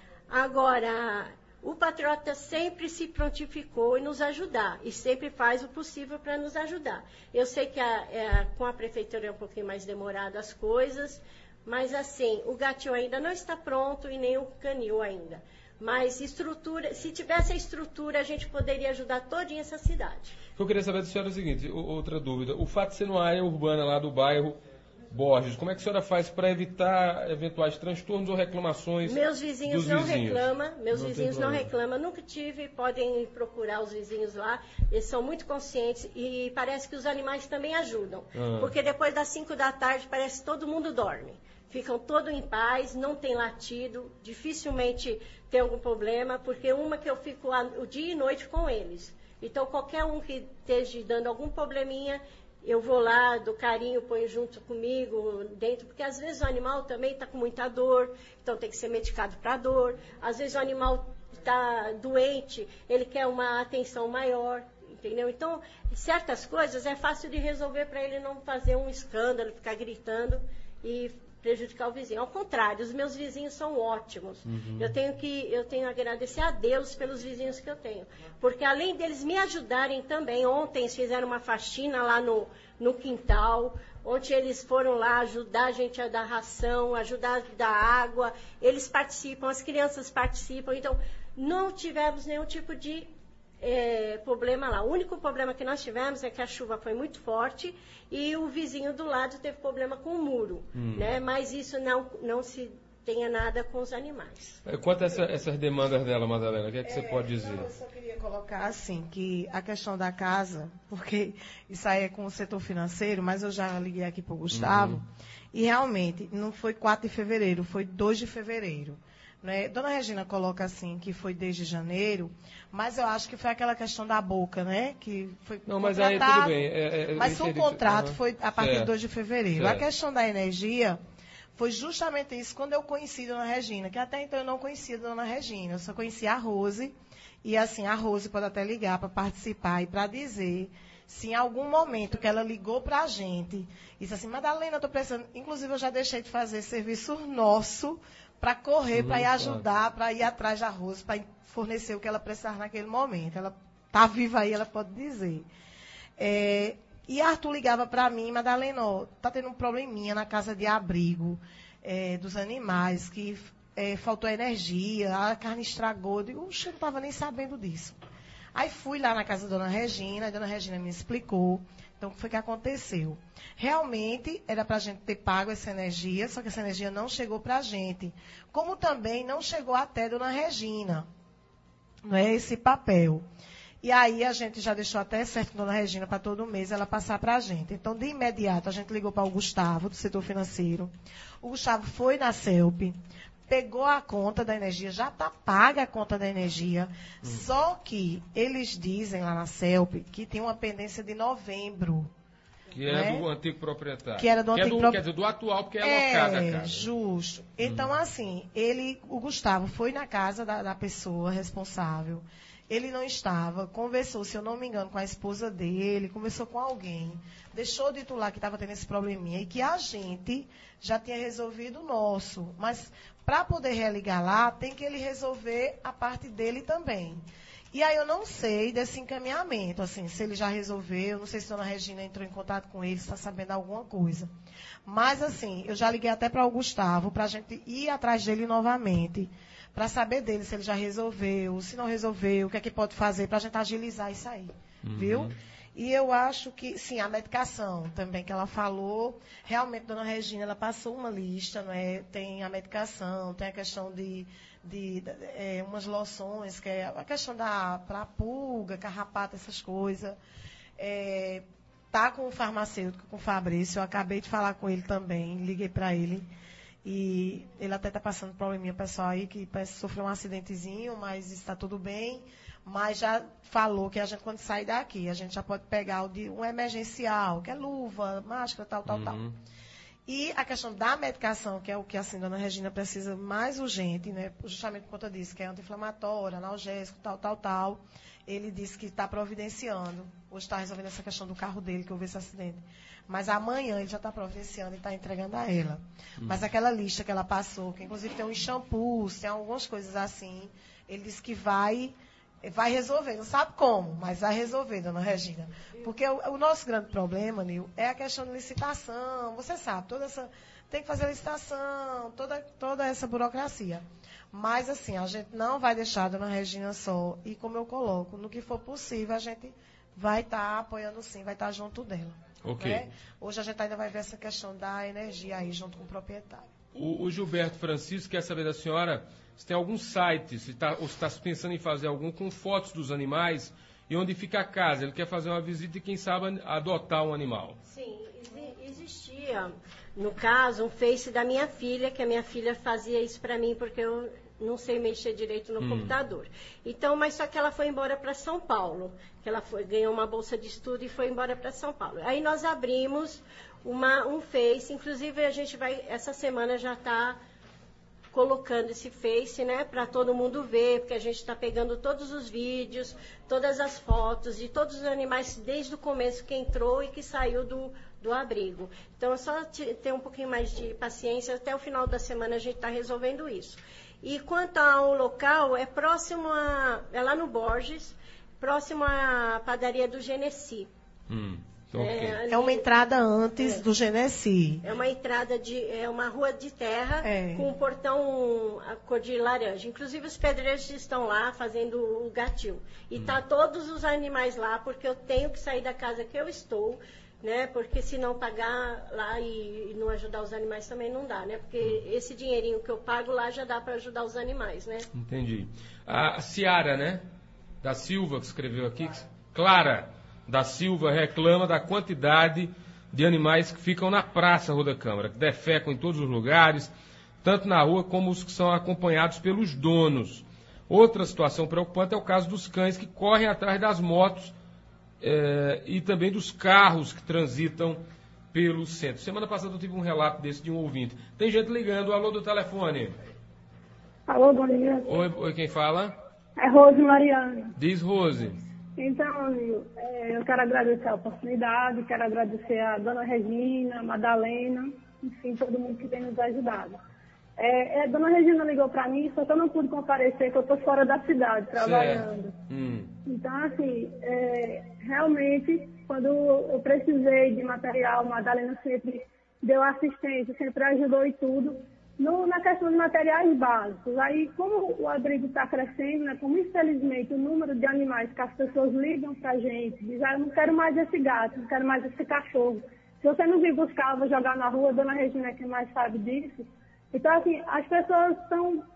Agora, o Patriota sempre se prontificou em nos ajudar. E sempre faz o possível para nos ajudar. Eu sei que a, é, com a prefeitura é um pouquinho mais demorado as coisas, mas assim, o gatil ainda não está pronto e nem o canil ainda. Mas estrutura, se tivesse a estrutura, a gente poderia ajudar todinha essa cidade. O que eu queria saber da senhora é o seguinte, outra dúvida. O fato de ser numa área urbana lá do bairro Borges, como é que a senhora faz para evitar eventuais transtornos ou reclamações? Meus vizinhos dos não vizinhos? reclamam, meus não vizinhos não reclamam, nunca tive, podem procurar os vizinhos lá, eles são muito conscientes e parece que os animais também ajudam. Ah. Porque depois das cinco da tarde parece que todo mundo dorme. Ficam todos em paz, não tem latido, dificilmente tem algum problema, porque uma que eu fico o dia e noite com eles. Então, qualquer um que esteja dando algum probleminha, eu vou lá, dou carinho, ponho junto comigo dentro, porque às vezes o animal também está com muita dor, então tem que ser medicado para dor. Às vezes o animal está doente, ele quer uma atenção maior, entendeu? Então, certas coisas é fácil de resolver para ele não fazer um escândalo, ficar gritando e prejudicar o vizinho. Ao contrário, os meus vizinhos são ótimos. Uhum. Eu tenho que eu tenho que agradecer a Deus pelos vizinhos que eu tenho. Porque além deles me ajudarem também, ontem eles fizeram uma faxina lá no, no quintal, onde eles foram lá ajudar a gente a dar ração, ajudar a dar água, eles participam, as crianças participam, então não tivemos nenhum tipo de É, problema lá. O único problema que nós tivemos é que a chuva foi muito forte e o vizinho do lado teve problema com o muro, hum. né? Mas isso não, não se tenha nada com os animais. Quanto a essa, essas demandas dela, Madalena, o que é que é, você pode dizer? Não, eu só queria colocar assim, que a questão da casa, porque isso aí é com o setor financeiro, mas eu já liguei aqui para o Gustavo, uhum. e realmente não foi quatro de fevereiro, foi dois de fevereiro. Né? Dona Regina coloca assim que foi desde janeiro, mas eu acho que foi aquela questão da boca, né? Que foi Não, mas aí tudo bem. É, é, mas o contrato uhum. foi a partir certo. de dois de fevereiro. Certo. A questão da energia foi justamente isso quando eu conheci Dona Regina, que até então eu não conhecia Dona Regina, eu só conhecia a Rose, e assim, a Rose pode até ligar para participar e para dizer se em algum momento que ela ligou para a gente, disse assim, Madalena, eu estou precisando, inclusive eu já deixei de fazer serviço nosso, para correr, para ir ajudar, para ir atrás da Rose, para fornecer o que ela precisava naquele momento. Ela está viva aí, ela pode dizer. É, e Arthur ligava para mim, Madalena, está tendo um probleminha na casa de abrigo é, dos animais, que é, faltou energia, a carne estragou. Eu digo, oxe, eu não estava nem sabendo disso. Aí fui lá na casa da Dona Regina, a Dona Regina me explicou. Então, o que foi que aconteceu? Realmente, era para a gente ter pago essa energia, só que essa energia não chegou para a gente. Como também não chegou até Dona Regina, não é esse papel. E aí a gente já deixou até certo, dona Regina, para todo mês ela passar para a gente. Então, de imediato, a gente ligou para o Gustavo, do setor financeiro. O Gustavo foi na CELP, pegou a conta da energia, já está paga a conta da energia. Hum. Só que eles dizem lá na CELP que tem uma pendência de novembro. Que é né? do antigo proprietário. Que era do que antigo é do, pro... Quer dizer, do atual, porque é, é alocada a casa. Justo. Então, hum. assim, ele, o Gustavo foi na casa da, da pessoa responsável. Ele não estava, conversou, se eu não me engano, com a esposa dele, conversou com alguém, deixou dito lá que estava tendo esse probleminha e que a gente já tinha resolvido o nosso. Mas, para poder religar lá, tem que ele resolver a parte dele também. E aí eu não sei desse encaminhamento, assim, se ele já resolveu, não sei se a dona Regina entrou em contato com ele, se está sabendo alguma coisa. Mas, assim, eu já liguei até para o Gustavo, para a gente ir atrás dele novamente, para saber dele se ele já resolveu, se não resolveu, o que é que pode fazer para a gente agilizar isso aí, uhum. viu? E eu acho que, sim, a medicação também que ela falou, realmente, dona Regina, ela passou uma lista, não é? Tem a medicação, tem a questão de, de, de é, umas loções, que é a questão da para pulga, carrapato, essas coisas. É, tá com o farmacêutico, com o Fabrício, eu acabei de falar com ele também, liguei para ele. E ele até está passando probleminha pessoal aí, que parece que sofreu um acidentezinho, mas está tudo bem. Mas já falou que a gente, quando sair daqui, a gente já pode pegar o de um emergencial, que é luva, máscara, tal, tal, uhum. tal. E a questão da medicação, que é o que assim, a dona Regina precisa mais urgente, né? Justamente por conta disso, que é anti-inflamatório, analgésico, tal, tal, tal. Ele disse que está providenciando. Hoje está resolvendo essa questão do carro dele, que houve esse acidente. Mas amanhã ele já está providenciando e está entregando a ela. Hum. Mas aquela lista que ela passou, que inclusive tem uns shampoos, tem algumas coisas assim, ele disse que vai, vai resolver. Não sabe como, mas vai resolver, dona Regina. Porque o, o nosso grande problema, Nil, é a questão de licitação. Você sabe, toda essa, tem que fazer licitação, toda, toda essa burocracia. Mas, assim, a gente não vai deixar a dona Regina só. E, como eu coloco, no que for possível, a gente vai estar tá apoiando sim, vai estar tá junto dela. Ok. Né? Hoje a gente ainda vai ver essa questão da energia aí, junto com o proprietário. O, o Gilberto Francisco quer saber da senhora se tem algum site, se tá, ou se está pensando em fazer algum com fotos dos animais e onde fica a casa. Ele quer fazer uma visita e, quem sabe, adotar um animal. Sim, existia, no caso, um Face da minha filha, que a minha filha fazia isso para mim, porque eu não sei mexer direito no hum. computador. Então, mas só que ela foi embora para São Paulo, que ela foi, ganhou uma bolsa de estudo e foi embora para São Paulo. Aí nós abrimos uma, um Face, inclusive a gente vai, essa semana já está colocando esse Face, né, para todo mundo ver, porque a gente está pegando todos os vídeos, todas as fotos de todos os animais desde o começo que entrou e que saiu do, do abrigo. Então, é só ter um pouquinho mais de paciência, até o final da semana a gente está resolvendo isso. E quanto ao local, é próximo a, é lá no Borges, próximo à padaria do Genesi. Hum, é, okay. ali, é uma entrada antes é, do Genesi. É uma entrada de, é uma rua de terra é. com um portão a cor de laranja. Inclusive os pedreiros estão lá fazendo o gatil. E hum. tá todos os animais lá, porque eu tenho que sair da casa que eu estou, né? Porque se não pagar lá e, e não ajudar os animais também não dá, né? Porque hum. esse dinheirinho que eu pago lá já dá para ajudar os animais, né? Entendi. A Ciara, né? Da Silva, que escreveu aqui. Clara da Silva reclama da quantidade de animais que ficam na praça Rua da Câmara, que defecam em todos os lugares, tanto na rua como os que são acompanhados pelos donos. Outra situação preocupante é o caso dos cães que correm atrás das motos É, e também dos carros que transitam pelo centro. Semana passada eu tive um relato desse de um ouvinte. Tem gente ligando. Alô do telefone. Alô, bom dia. Oi, oi, quem fala? É Rose Mariana. Diz, Rose. Então, Nil, é, eu quero agradecer a oportunidade, quero agradecer a dona Regina, a Madalena, enfim, todo mundo que tem nos ajudado. É, é, dona Regina ligou para mim, só que eu não pude comparecer, que eu estou fora da cidade, trabalhando. Hum. Então, assim, é, realmente, quando eu precisei de material, a Madalena sempre deu assistência, sempre ajudou e tudo, no, na questão de materiais básicos. Aí, como o abrigo está crescendo, né, como infelizmente o número de animais que as pessoas ligam para a gente, dizem, ah, eu não quero mais esse gato, não quero mais esse cachorro. Se você não vir buscar, eu vou jogar na rua, a dona Regina que mais sabe disso. Então, assim, as pessoas estão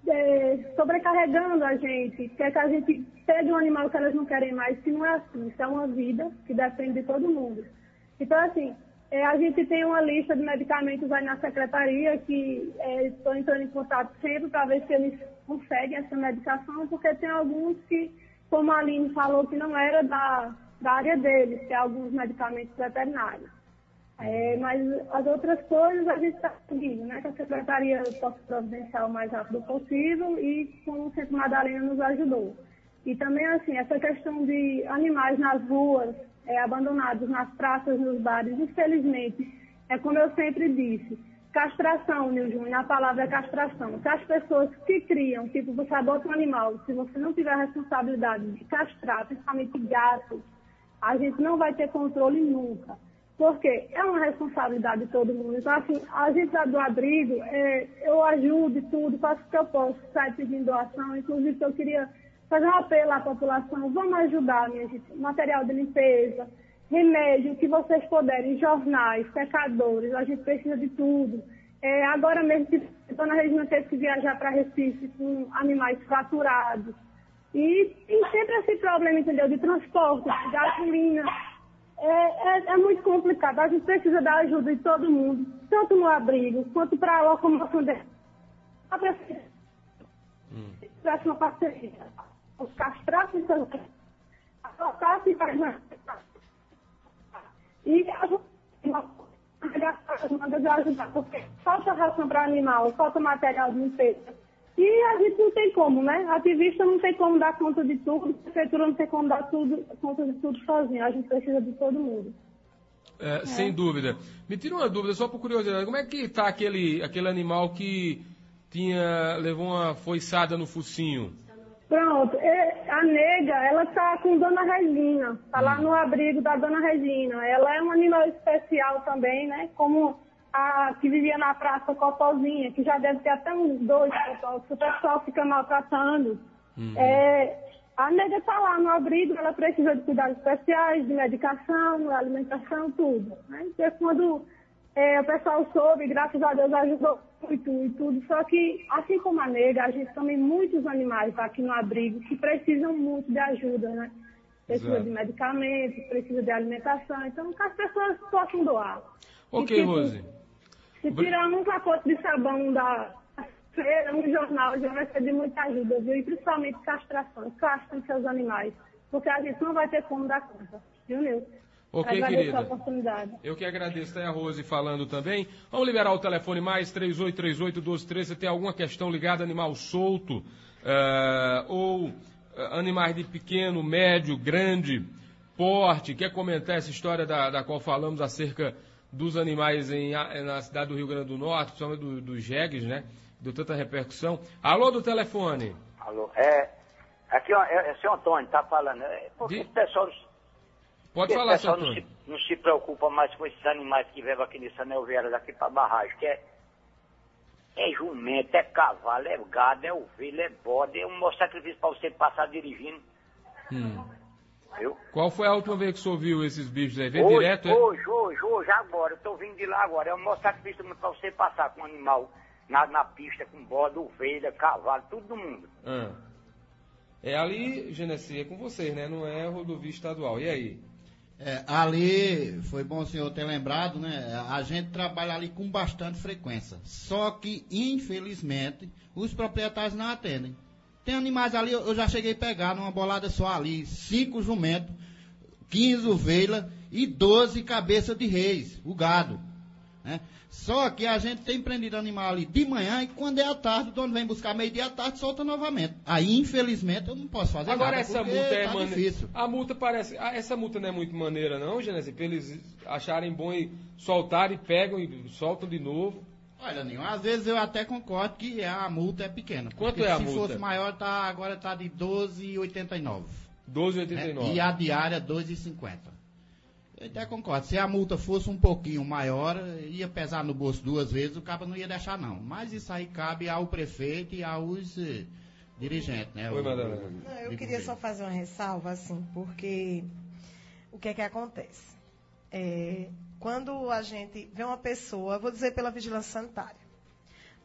é, sobrecarregando a gente, quer que a gente pegue um animal que elas não querem mais, que não é assim, isso é uma vida que depende de todo mundo. Então, assim, é, a gente tem uma lista de medicamentos aí na secretaria que é, estou entrando em contato sempre para ver se eles conseguem essa medicação, porque tem alguns que, como a Aline falou, que não era da, da área deles, que é alguns medicamentos veterinários. É, mas as outras coisas a gente está seguindo, né? Que a secretaria possa providenciar o mais rápido possível e como o Centro Madalena nos ajudou. E também, assim, essa questão de animais nas ruas, é, abandonados nas praças, nos bares, infelizmente, é como eu sempre disse, castração, Nil Júnior, a palavra é castração. Que as pessoas que criam, tipo, você bota um animal, se você não tiver a responsabilidade de castrar, principalmente gatos, a gente não vai ter controle nunca. Porque é uma responsabilidade de todo mundo. Então, assim, a gente lá do abrigo, é, eu ajudo e tudo, faço o que eu posso, saio pedindo doação. Inclusive, eu queria fazer um apelo à população, vamos ajudar, minha gente, material de limpeza, remédio, o que vocês puderem, jornais, secadores, a gente precisa de tudo. É, agora mesmo, a dona Regina teve que viajar para Recife com animais fraturados. E tem sempre esse problema, entendeu, de transporte, de gasolina. É, é, é muito complicado. A gente precisa da ajuda de todo mundo, tanto no abrigo, quanto para a locomoção dele. A prefeitura tivesse uma parceria. Os castrados, adotassem para nós. E as mandas de ajudar, porque falta ração para animal, falta material de limpeza. E a gente não tem como, né? Ativista não tem como dar conta de tudo, a prefeitura não tem como dar tudo, conta de tudo sozinho. A gente precisa de todo mundo. É, é. Sem dúvida. Me tira uma dúvida, só por curiosidade. Como é que está aquele, aquele animal que tinha, levou uma foiçada no focinho? Pronto. A nega, ela está com Dona Regina. Está hum. lá no abrigo da Dona Regina. Ela é um animal especial também, né? Como a que vivia na Praça Copozinha, que já deve ter até uns dois copos, que o pessoal fica maltratando. Uhum. É, a nega está lá no abrigo, ela precisa de cuidados especiais, de medicação, alimentação, tudo. Né? Então, quando é, o pessoal soube, graças a Deus ajudou muito e tudo, só que, assim como a nega, a gente também muitos animais aqui no abrigo que precisam muito de ajuda, né? Precisa Exato. de medicamentos, precisa de alimentação, então que as pessoas possam doar. Ok, e, tipo, Rose. Se tirar um pacote de sabão da feira, um jornal, já vai ser de muita ajuda, viu? E principalmente castração, castrem seus animais, porque a gente não vai ter como dar conta, viu, Nilson? Ok, querida. Eu que agradeço. Tem a Rose falando também. Vamos liberar o telefone mais três oito três oito, um dois três. Se tem alguma questão ligada a animal solto, uh, ou uh, animais de pequeno, médio, grande porte, quer comentar essa história da, da qual falamos acerca dos animais em, na cidade do Rio Grande do Norte, principalmente do, dos jegues, né? Deu tanta repercussão. Alô do telefone. Alô, é... Aqui, ó, é, é o senhor Antônio, tá falando. É, porque de... o pessoal... Pode falar, senhor Antônio. Não se, não se preocupa mais com esses animais que levam aqui nessa Anel Vieira daqui pra barragem, que é... É jumento, é cavalo, é gado, é ovelha, é bode, é um maior sacrifício pra você passar dirigindo. Hum. Viu? Qual foi a última vez que o senhor viu esses bichos aí? Veio hoje, direto, é? Hoje, hoje, hoje, agora. Eu tô vindo de lá agora. É um maior sacrifício pra você passar com um animal na, na pista, com bode, ovelha, cavalo, tudo do mundo. Ah. É ali, Genesi, é com vocês, né? Não é rodovia estadual. E aí? É, ali, foi bom o senhor ter lembrado, né? A gente trabalha ali com bastante frequência. Só que, infelizmente, os proprietários não atendem. Tem animais ali, eu já cheguei a pegar numa bolada só ali, cinco jumentos, quinze ovelhas e doze cabeças de reis, o gado. Né? Só que a gente tem prendido animal ali de manhã e quando é à tarde, o dono vem buscar meio-dia à tarde, solta novamente. Aí, infelizmente, eu não posso fazer Agora, nada. Agora, essa multa é tá maneira. difícil. A multa parece. Essa multa não é muito maneira, não, Genesi? Pra eles acharem bom e soltarem, pegam e soltam de novo. Olha, Ninho, às vezes eu até concordo que a multa é pequena. Quanto é a se multa? Se fosse maior, tá, agora está de doze reais e oitenta e nove centavos. doze reais e oitenta e nove centavos. Né? E a diária, dois reais e cinquenta centavos. Eu até concordo. Se a multa fosse um pouquinho maior, ia pesar no bolso duas vezes, o cabo não ia deixar, não. Mas isso aí cabe ao prefeito e aos eh, dirigentes, né? Oi, o, Madalena. o, não, eu queria só fazer uma ressalva, assim, porque o que é que acontece? É, quando a gente vê uma pessoa, vou dizer pela vigilância sanitária,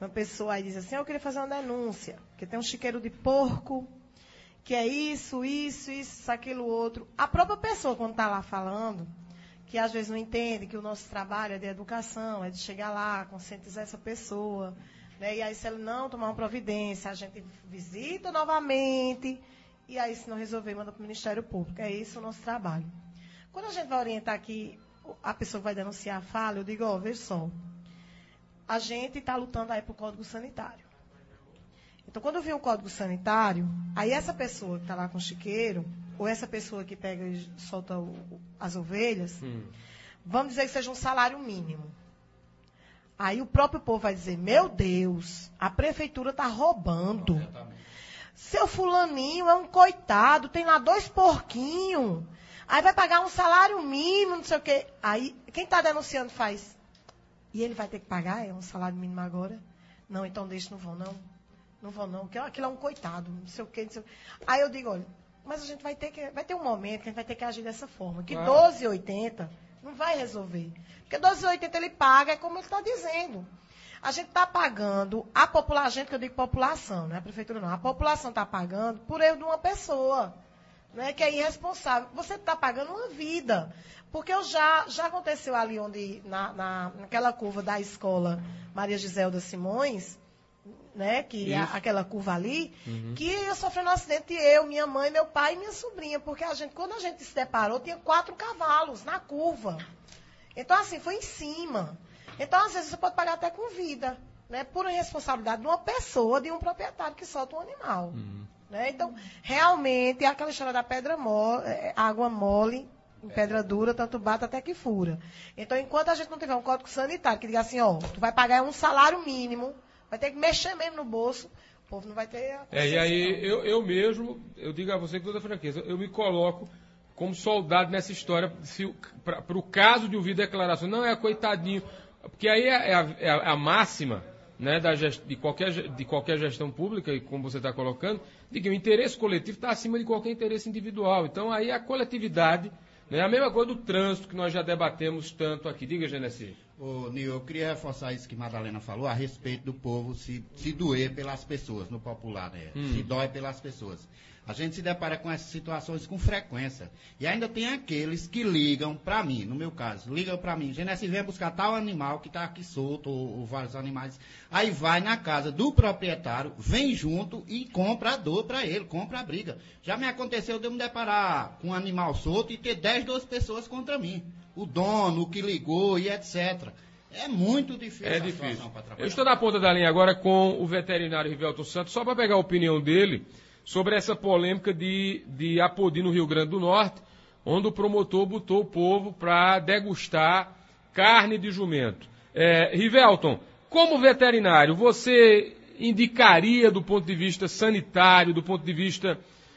uma pessoa aí diz assim, eu queria fazer uma denúncia, que tem um chiqueiro de porco, que é isso, isso, isso, aquilo, outro. A própria pessoa, quando está lá falando, que às vezes não entende que o nosso trabalho é de educação, é de chegar lá, conscientizar essa pessoa, né? E aí, se ele não tomar uma providência, a gente visita novamente, e aí, se não resolver, manda para o Ministério Público. É isso o nosso trabalho. Quando a gente vai orientar que a pessoa que vai denunciar a falha, eu digo, ó, veja só, a gente está lutando aí para o Código Sanitário. Então, quando eu vi um Código Sanitário, aí essa pessoa que está lá com o chiqueiro, ou essa pessoa que pega e solta o, as ovelhas, hum. vamos dizer que seja um salário mínimo. Aí o próprio povo vai dizer, meu Deus, a prefeitura está roubando. Seu fulaninho é um coitado, tem lá dois porquinhos. Aí vai pagar um salário mínimo, não sei o quê. Aí, quem está denunciando faz. E ele vai ter que pagar? É um salário mínimo agora? Não, então deixa, não vão não. Não vão não, porque aquilo é um coitado, não sei o quê, não sei o quê. Aí eu digo, olha, mas a gente vai ter que, vai ter um momento que a gente vai ter que agir dessa forma, que claro. doze e oitenta não vai resolver. Porque doze e oitenta ele paga, é como ele está dizendo. A gente está pagando, a população, a gente que eu digo população, não é a prefeitura não, a população está pagando por erro de uma pessoa, né, que é irresponsável. Você está pagando uma vida. Porque eu já, já aconteceu ali onde, na, na, naquela curva da escola Maria Giselda Simões, né, que é aquela curva ali, uhum. que eu sofri um acidente, eu, minha mãe, meu pai e minha sobrinha, porque a gente, quando a gente se deparou, tinha quatro cavalos na curva. Então, assim, foi em cima. Então, às vezes, você pode pagar até com vida, né, por irresponsabilidade de uma pessoa, de um proprietário que solta um animal. Uhum. Né? Então, realmente, é aquela história da pedra mole, água mole, em pedra dura, tanto bate até que fura. Então, enquanto a gente não tiver um código sanitário que diga assim, ó, tu vai pagar um salário mínimo, vai ter que mexer mesmo no bolso, o povo não vai ter... É, e aí, eu, eu mesmo, eu digo a você com toda franqueza, eu me coloco como soldado nessa história, para o caso de ouvir declaração, não é coitadinho, porque aí é a, é a, a máxima, né, da gest, de, qualquer, de qualquer gestão pública, e como você está colocando, de que o interesse coletivo está acima de qualquer interesse individual. Então, aí a coletividade, né, a mesma coisa do trânsito que nós já debatemos tanto aqui. Diga, Genesi. Ô, Nil, eu queria reforçar isso que Madalena falou a respeito do povo se, se doer pelas pessoas, no popular, né? Hum. Se dói pelas pessoas. A gente se depara com essas situações com frequência. E ainda tem aqueles que ligam para mim, no meu caso, ligam para mim, Genesi, vem buscar tal animal que está aqui solto, ou, ou vários animais. Aí vai na casa do proprietário, vem junto e compra a dor para ele, compra a briga. Já me aconteceu de eu me deparar com um animal solto e ter dez, doze pessoas contra mim. O dono, o que ligou e etcétera. É muito difícil é a difícil. situação para trabalhar. Eu estou na ponta da linha agora com o veterinário Rivelton Santos, só para pegar a opinião dele sobre essa polêmica de, de Apodi, no Rio Grande do Norte, onde o promotor botou o povo para degustar carne de jumento. É, Rivelton, como veterinário, você indicaria do ponto de vista sanitário, do ponto de vista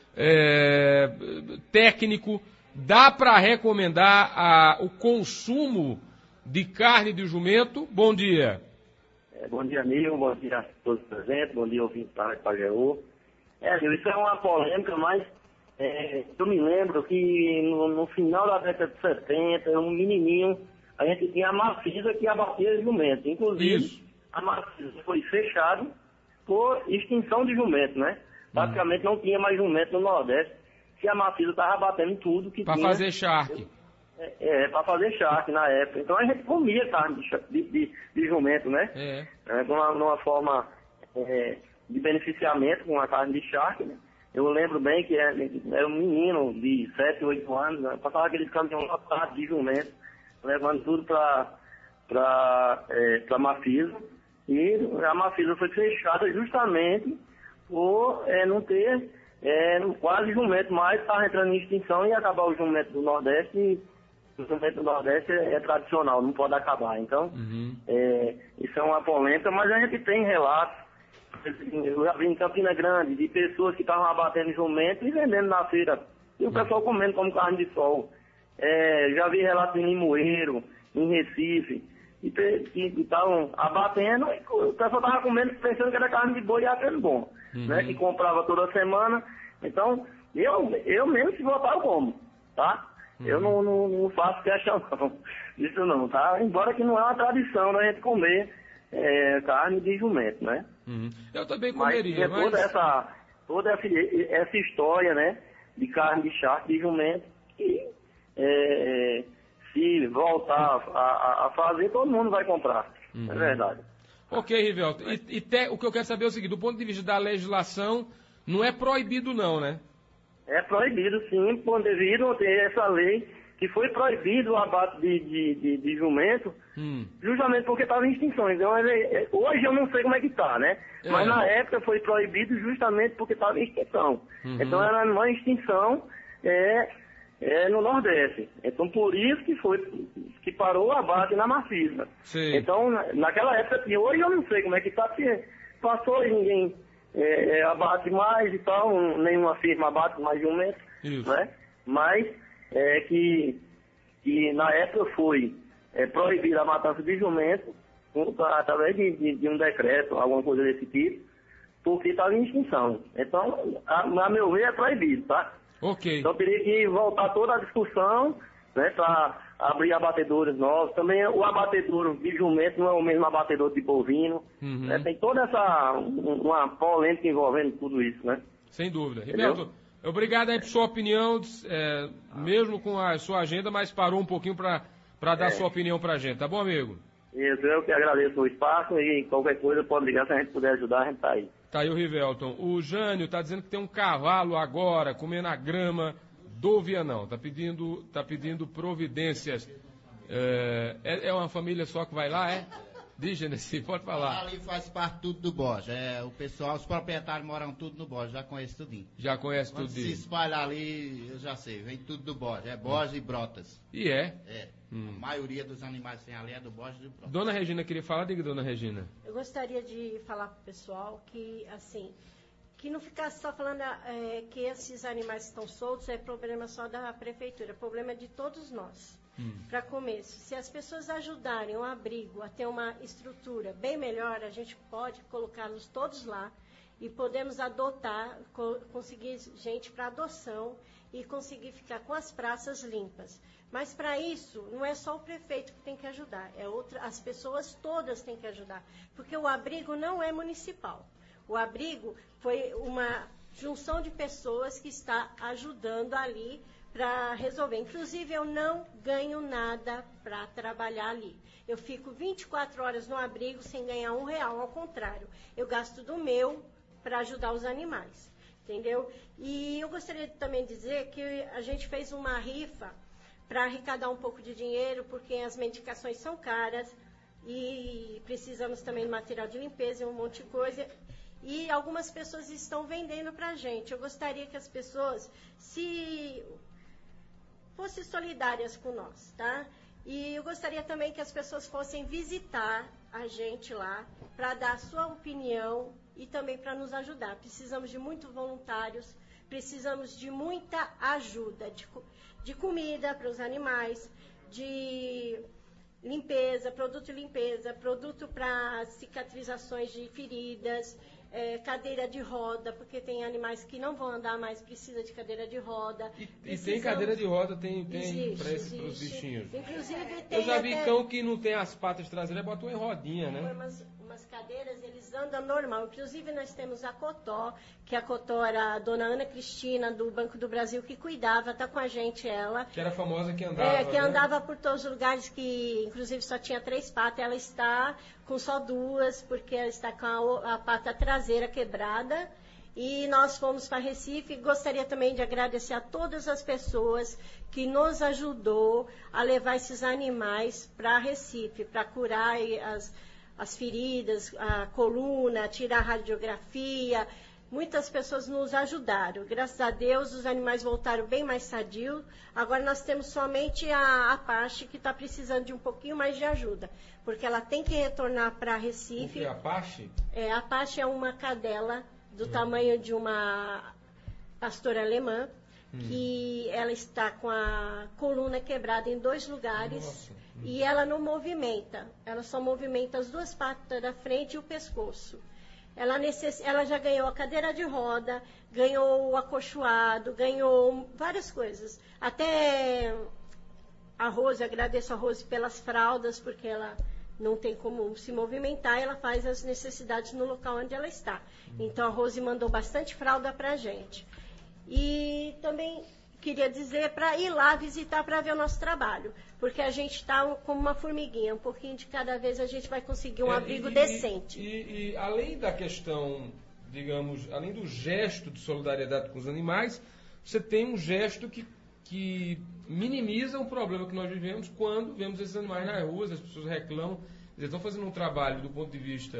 é, técnico, dá para recomendar a, o consumo de carne de jumento? Bom dia. É, bom dia, Nil, bom dia a todos presentes, bom dia, ouvinte da Rádio Pajeú. É, isso é uma polêmica, mas é, eu me lembro que no, no final da década de setenta, um menininho, a gente tinha a Mafisa que abatia jumento. Inclusive, isso. A Mafisa foi fechada por extinção de jumento, né? Praticamente hum. não tinha mais jumento no Nordeste, que a Mafisa estava batendo tudo que pra tinha. Para fazer charque. É, é para fazer charque na época. Então a gente comia carne de, de, de jumento, né? É. É, de uma, uma forma... É, de beneficiamento com a carne de charque, né? Eu lembro bem que era, era um menino de sete, oito anos, né? Passava aqueles caminhões lotados de jumento, levando tudo para para é, a Mafisa, e a Mafisa foi fechada justamente por é, não ter é, quase jumento mais, estava entrando em extinção e acabar o jumento do Nordeste, e o jumento do Nordeste é, é tradicional, não pode acabar. Então, uhum. é, isso é uma polêmica, mas a gente tem relatos. Eu já vi em Campina Grande de pessoas que estavam abatendo jumento e vendendo na feira. E o pessoal comendo como carne de sol. É, já vi relatos em Limoeiro, em Recife, e que estavam abatendo e o pessoal estava comendo pensando que era carne de boi e achando bom. Uhum. Né, que comprava toda semana. Então, eu, eu mesmo se botar eu como, tá? Uhum. Eu não, não, não faço questão não, isso não, tá? Embora que não é uma tradição, né, a gente comer é, carne de jumento, né? Uhum. Eu também comeria, mas... Toda, mas... essa, toda essa, essa história, né, de carne de charque de jumento, que é, se voltar a, a fazer, todo mundo vai comprar. Uhum. É verdade. Ok, Rivelto. E, e te, o que eu quero saber é o seguinte, do ponto de vista da legislação, não é proibido não, né? É proibido, sim, por devido a ter essa lei que foi proibido o abate de, de, de, de jumento, hum. justamente porque estava em extinção. Então, ele, hoje eu não sei como é que está, né? É. Mas na época foi proibido justamente porque estava em extinção. Uhum. Então era uma extinção é, é, no Nordeste. Então por isso que foi que parou o abate na Marfisa. Então naquela época, e hoje eu não sei como é que está, porque passou e ninguém é, abate mais e tal, nenhuma firma abate mais jumento, né? Mas é que, que na época foi é, proibida a matança de jumento através de, de, de um decreto, alguma coisa desse tipo, porque estava em extinção. Então, a, a meu ver, é proibido, tá? Ok. Então teria que voltar toda a discussão, né, para abrir abatedores novos. Também o abatedouro de jumento não é o mesmo abatedouro de bovino. Uhum. Né? Tem toda essa uma polêmica envolvendo tudo isso, né? Sem dúvida. Rivelto, obrigado aí por sua opinião, é, mesmo com a sua agenda, mas parou um pouquinho para dar é. sua opinião para a gente, tá bom, amigo? Isso, eu que agradeço o espaço e qualquer coisa pode ligar, se a gente puder ajudar, a gente tá aí. Tá aí o Rivelton. O Jânio tá dizendo que tem um cavalo agora comendo a grama do Vianão, tá pedindo, tá pedindo providências. É, é uma família só que vai lá, é? Diz, Genesi, pode falar. Ali faz parte tudo do Borja. É, o pessoal, os proprietários moram tudo no Borja, já conhece tudinho. Já conhece Quando tudinho. se espalha ali, eu já sei, vem tudo do Borja. É Borja hum. e Brotas. E é? É. Hum. A maioria dos animais que tem ali é do Borja e do Brotas. Dona Regina queria falar, diga, Dona Regina. Eu gostaria de falar pro pessoal que, assim, que não ficasse só falando é, que esses animais estão soltos é problema só da prefeitura, é problema de todos nós. Hum. Para começo, se as pessoas ajudarem o abrigo a ter uma estrutura bem melhor, a gente pode colocá-los todos lá e podemos adotar, co conseguir gente para adoção e conseguir ficar com as praças limpas. Mas para isso, não é só o prefeito que tem que ajudar, é outra, as pessoas todas têm que ajudar, porque o abrigo não é municipal. O abrigo foi uma junção de pessoas que está ajudando ali para resolver. Inclusive, eu não ganho nada para trabalhar ali. Eu fico vinte e quatro horas no abrigo sem ganhar um real, ao contrário. Eu gasto do meu para ajudar os animais, entendeu? E eu gostaria também de dizer que a gente fez uma rifa para arrecadar um pouco de dinheiro, porque as medicações são caras e precisamos também de material de limpeza e um monte de coisa. E algumas pessoas estão vendendo para a gente. Eu gostaria que as pessoas se fossem solidárias com nós, tá? E eu gostaria também que as pessoas fossem visitar a gente lá para dar a sua opinião e também para nos ajudar. Precisamos de muitos voluntários, precisamos de muita ajuda, de, de comida para os animais, de limpeza, produto de limpeza, produto para cicatrizações de feridas, é, cadeira de roda, porque tem animais que não vão andar mais, precisa de cadeira de roda. E, e tem cadeira de roda, tem, tem para os bichinhos. Inclusive tem. Eu já vi até... cão que não tem as patas traseiras, botam em rodinha, né? Umas, umas cadeiras, eles andam normal. Inclusive nós temos a Cotó, que a Cotó era a dona Ana Cristina, do Banco do Brasil, que cuidava, tá com a gente ela. Que era famosa que andava. É, que né? andava por todos os lugares, que inclusive só tinha três patas, ela está com só duas, porque ela está com a, a pata traseira quebrada. E nós fomos para Recife. Gostaria também de agradecer a todas as pessoas que nos ajudou a levar esses animais para Recife, para curar as, as feridas, a coluna, tirar a radiografia. Muitas pessoas nos ajudaram. Graças a Deus, os animais voltaram bem mais sadios. Agora nós temos somente a Apache, que está precisando de um pouquinho mais de ajuda, porque ela tem que retornar para Recife. O que é Apache? É, a Apache é uma cadela do hum. tamanho de uma pastora alemã, hum. que ela está com a coluna quebrada em dois lugares. Hum. E ela não movimenta. Ela só movimenta as duas patas da frente e o pescoço. Ela, necess... ela já ganhou a cadeira de roda, ganhou o acolchoado, ganhou várias coisas. Até a Rose, agradeço a Rose pelas fraldas, porque ela não tem como se movimentar, ela faz as necessidades no local onde ela está. Então a Rose mandou bastante fralda para a gente. E também queria dizer para ir lá visitar para ver o nosso trabalho, porque a gente está como uma formiguinha, um pouquinho de cada vez a gente vai conseguir um é, abrigo e, decente. E, e além da questão, digamos, além do gesto de solidariedade com os animais, você tem um gesto que, que minimiza o problema que nós vivemos quando vemos esses animais nas ruas, as pessoas reclamam, eles estão fazendo um trabalho do ponto de vista,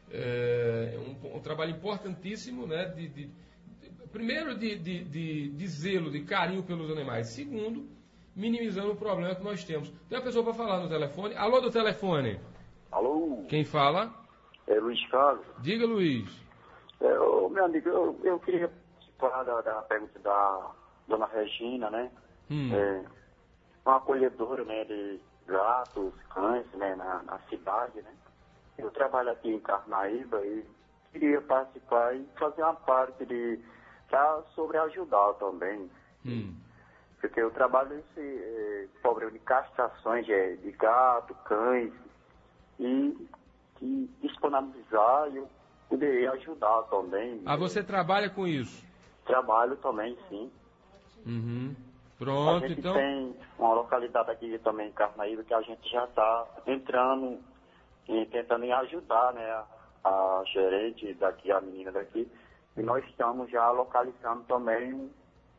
é, um, um trabalho importantíssimo, né, de, de primeiro, de, de, de, de zelo, de carinho pelos animais. Segundo, minimizando o problema que nós temos. Tem uma pessoa para falar no telefone. Alô, do telefone. Alô. Quem fala? É Luiz Carlos. Diga, Luiz. É, ô, meu amigo, eu, eu queria participar da, da pergunta da dona Regina, né? Hum. É, uma acolhedora, né, de gatos, cães, né, na, na cidade, né? Eu trabalho aqui em Carnaíba e queria participar e fazer uma parte de... Tá sobre ajudar também. Hum. Porque eu trabalho esse é, problema de castrações de, de gato, cães, e, e disponibilizar e eu poderia ajudar também. Ah, você trabalha com isso? Trabalho também, sim. Uhum. Pronto, a gente então. Tem uma localidade aqui também em Carnaíba que a gente já está entrando e tentando ajudar, né, a, a gerente daqui, a menina daqui. E nós estamos já localizando também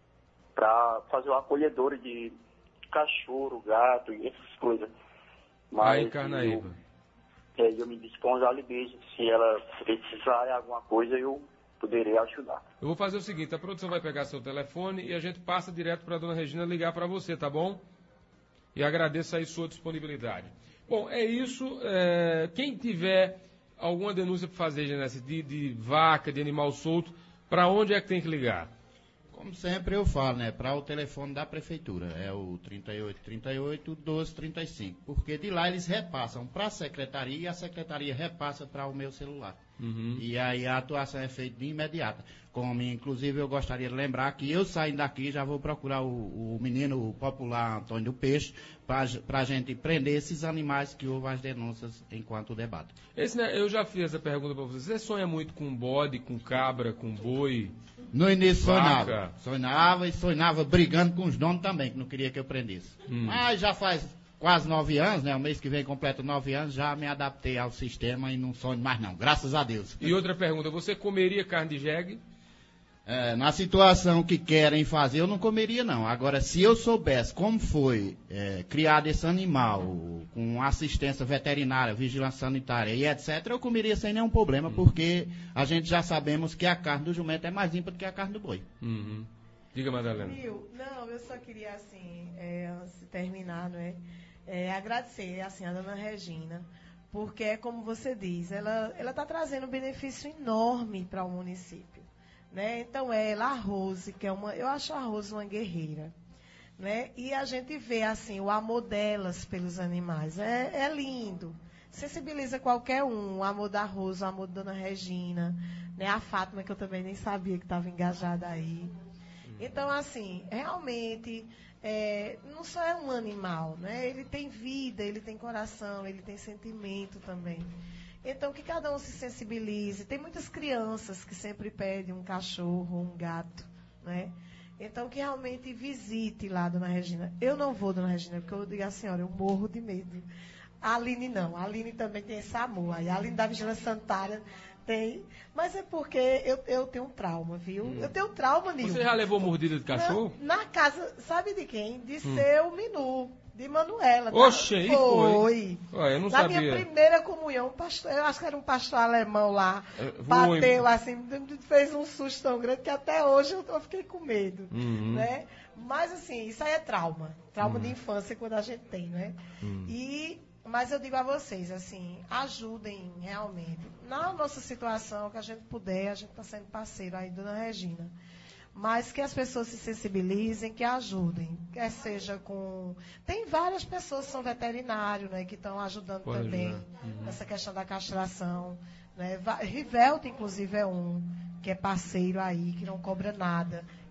para fazer uma acolhedora de cachorro, gato e essas coisas. Mas aí, Carnaíba. Eu, eu me disponibilizo, se ela precisar de alguma coisa, eu poderia ajudar. Eu vou fazer o seguinte, a produção vai pegar seu telefone e a gente passa direto para a dona Regina ligar para você, tá bom? E agradeço aí sua disponibilidade. Bom, é isso. É, quem tiver alguma denúncia para fazer, Genésio, de, de vaca, de animal solto, para onde é que tem que ligar? Como sempre eu falo, né, para o telefone da prefeitura, é o trinta e oito, trinta e oito, doze, trinta e cinco, porque de lá eles repassam para a secretaria e a secretaria repassa para o meu celular. Uhum. E aí a atuação é feita de imediata. Como, inclusive, eu gostaria de lembrar que eu saindo daqui já vou procurar o, o menino o popular Antônio do Peixe para a gente prender esses animais que houve as denúncias enquanto o debate. Esse, né, eu já fiz a pergunta para você. Você sonha muito com bode, com cabra, com boi? No início vaca. sonhava. Sonhava e sonhava brigando com os donos também, que não queria que eu prendesse. Hum. Mas já faz quase nove anos, né? O mês que vem completo nove anos, já me adaptei ao sistema e não sonho mais não, graças a Deus. E outra pergunta, você comeria carne de jegue? É, na situação que querem fazer, eu não comeria não. Agora, se eu soubesse como foi é, criado esse animal, com assistência veterinária, vigilância sanitária e etcétera, eu comeria sem nenhum problema, uhum. porque a gente já sabemos que a carne do jumento é mais limpa do que a carne do boi. Uhum. Diga, Madalena. Não, eu só queria, assim, é, antes de terminar, não é, é, agradecer assim, a dona Regina, porque é como você diz, ela está trazendo um benefício enorme para o município. Né? Então, ela, a Rose, que é uma, eu acho a Rose uma guerreira, né? E a gente vê, assim, o amor delas pelos animais, é, é lindo, sensibiliza qualquer um, o amor da Rose, o amor da dona Regina, né? A Fátima, que eu também nem sabia que estava engajada aí. Então, assim, realmente, é, não só é um animal, né? Ele tem vida, ele tem coração, ele tem sentimento também. Então, que cada um se sensibilize. Tem muitas crianças que sempre pedem um cachorro, um gato, né? Então, que realmente visite lá, dona Regina. Eu não vou, dona Regina, porque eu digo à senhora, eu morro de medo. A Aline não. A Aline também tem esse amor. Aí a Aline da Vigilância Sanitária tem. Mas é porque eu, eu tenho um trauma, viu? Hum. Eu tenho um trauma, Nil. Você já levou mordida de cachorro? Na, na casa, sabe de quem? De hum. seu Minu. De Manuela. Oxe, aí foi. foi. Ué, eu não Na sabia. minha primeira comunhão, pastor, eu acho que era um pastor alemão lá, é, bateu assim, fez um susto tão grande que até hoje eu, eu fiquei com medo, uhum. né? Mas assim, isso aí é trauma, trauma uhum. de infância quando a gente tem, né? Uhum. E, mas eu digo a vocês, assim, ajudem realmente. Na nossa situação, que a gente puder, a gente está sendo parceiro aí, dona Regina. Mas que as pessoas se sensibilizem, que ajudem, quer seja com... Tem várias pessoas que são veterinários, né, que estão ajudando Pode também uhum. nessa questão da castração. Né? Rivelto, inclusive, é um que é parceiro aí, que não cobra nada.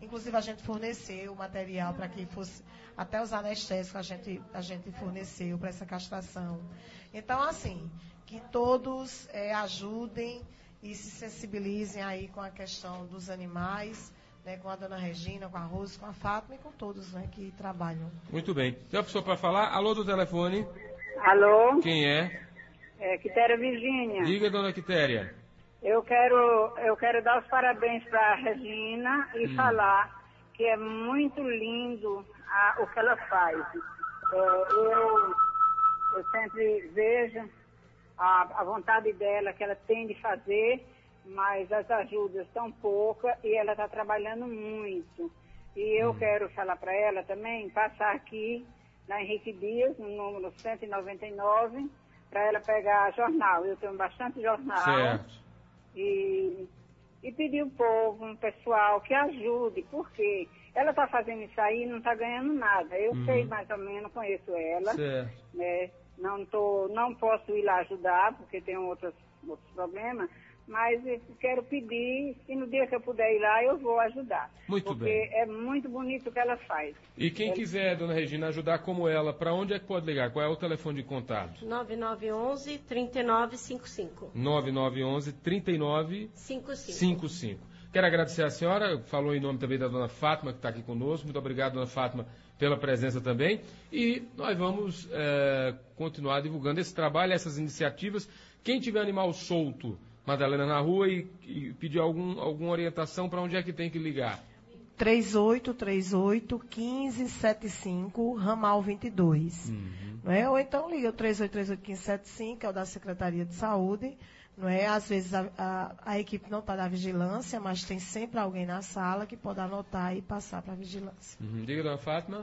inclusive a gente forneceu o material para que fosse, até os anestésicos a gente, a gente forneceu para essa castração. Então, assim, que todos é, ajudem e se sensibilizem aí com a questão dos animais, né, com a dona Regina, com a Rose, com a Fátima e com todos, né, que trabalham. Muito bem. Tem uma pessoa para falar? Alô do telefone? Alô? Quem é? É Quitéria Virgínia. Diga, dona Quitéria. Eu quero, eu quero dar os parabéns para a Regina e hum. falar que é muito lindo a, o que ela faz. É, eu, eu sempre vejo a, a vontade dela, que ela tem de fazer, mas as ajudas estão poucas e ela está trabalhando muito. E eu hum. quero falar para ela também, passar aqui na Henrique Dias, no número cento e noventa e nove, para ela pegar jornal. Eu tenho bastante jornal. Certo. E, e pedir o povo, um pessoal que ajude, porque ela está fazendo isso aí e não está ganhando nada. Eu uhum. sei mais ou menos, conheço ela. Certo. Né? Não, tô, não posso ir lá ajudar, porque tem outros, outros problemas, mas eu quero pedir, e no dia que eu puder ir lá, eu vou ajudar. Muito porque bem. Porque é muito bonito o que ela faz. E quem ela... quiser, dona Regina, ajudar como ela, para onde é que pode ligar? Qual é o telefone de contato? nove nove um um, três nove cinco cinco. nove nove um um, três nove cinco cinco. Quero agradecer a senhora, falou em nome também da dona Fátima, que está aqui conosco. Muito obrigado, dona Fátima, pela presença também. E nós vamos é, continuar divulgando esse trabalho, essas iniciativas. Quem tiver animal solto, Madalena, na rua e, e pedir algum, alguma orientação para onde é que tem que ligar. três oito três oito, um cinco sete cinco, ramal vinte e dois. Uhum. Não é? Ou então liga o três oito três oito, um cinco sete cinco, que é o da Secretaria de Saúde. Não é? Às vezes a, a, a equipe não está na vigilância, mas tem sempre alguém na sala que pode anotar e passar para a vigilância. Uhum. Diga, dona Fátima.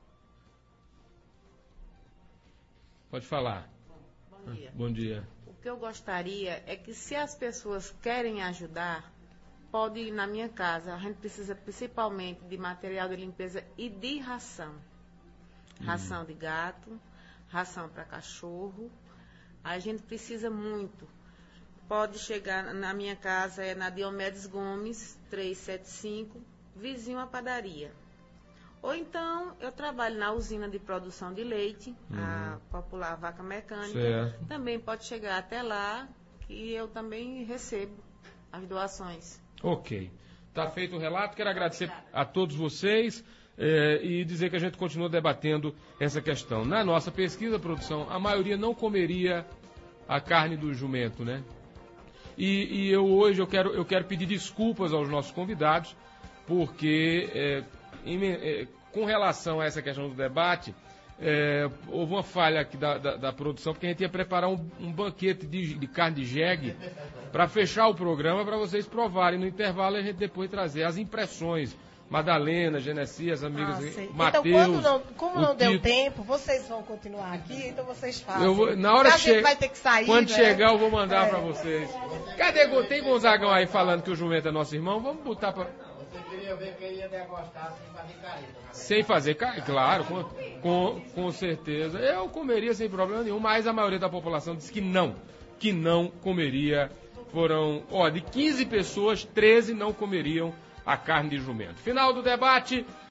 Pode falar. Bom dia. Ah, bom dia. O que eu gostaria é que, se as pessoas querem ajudar, pode ir na minha casa. A gente precisa principalmente de material de limpeza e de ração. Hum. Ração de gato, ração para cachorro. A gente precisa muito. Pode chegar na minha casa, é na Diomedes Gomes, trezentos e setenta e cinco, vizinho à padaria. Ou então, eu trabalho na usina de produção de leite, uhum. a popular vaca mecânica. Certo. Também pode chegar até lá, que eu também recebo as doações. Ok. Está feito o relato. Quero agradecer a todos vocês eh, e dizer que a gente continua debatendo essa questão. Na nossa pesquisa, produção, a maioria não comeria a carne do jumento, né? E, e eu hoje eu quero, eu quero pedir desculpas aos nossos convidados, porque... Eh, Em, eh, com relação a essa questão do debate, eh, houve uma falha aqui da, da, da produção, porque a gente ia preparar um, um banquete de, de carne de jegue para fechar o programa, para vocês provarem no intervalo e a gente depois trazer as impressões. Madalena, Genessia, as amigas, ah, Matheus. Então, quando não, como não deu tempo, vocês vão continuar aqui, então vocês fazem. Eu vou, na hora que a gente vai ter que sair, quando né? chegar, eu vou mandar é. para vocês. Cadê? Tem Gonzagão aí falando que o jumento é nosso irmão? Vamos botar para... queria ver que ele ia degostar sem fazer careta. Sem fazer careta, claro, com, com, com certeza. Eu comeria sem problema nenhum, mas a maioria da população disse que não, que não comeria. Foram, ó, de quinze pessoas, treze não comeriam a carne de jumento. Final do debate.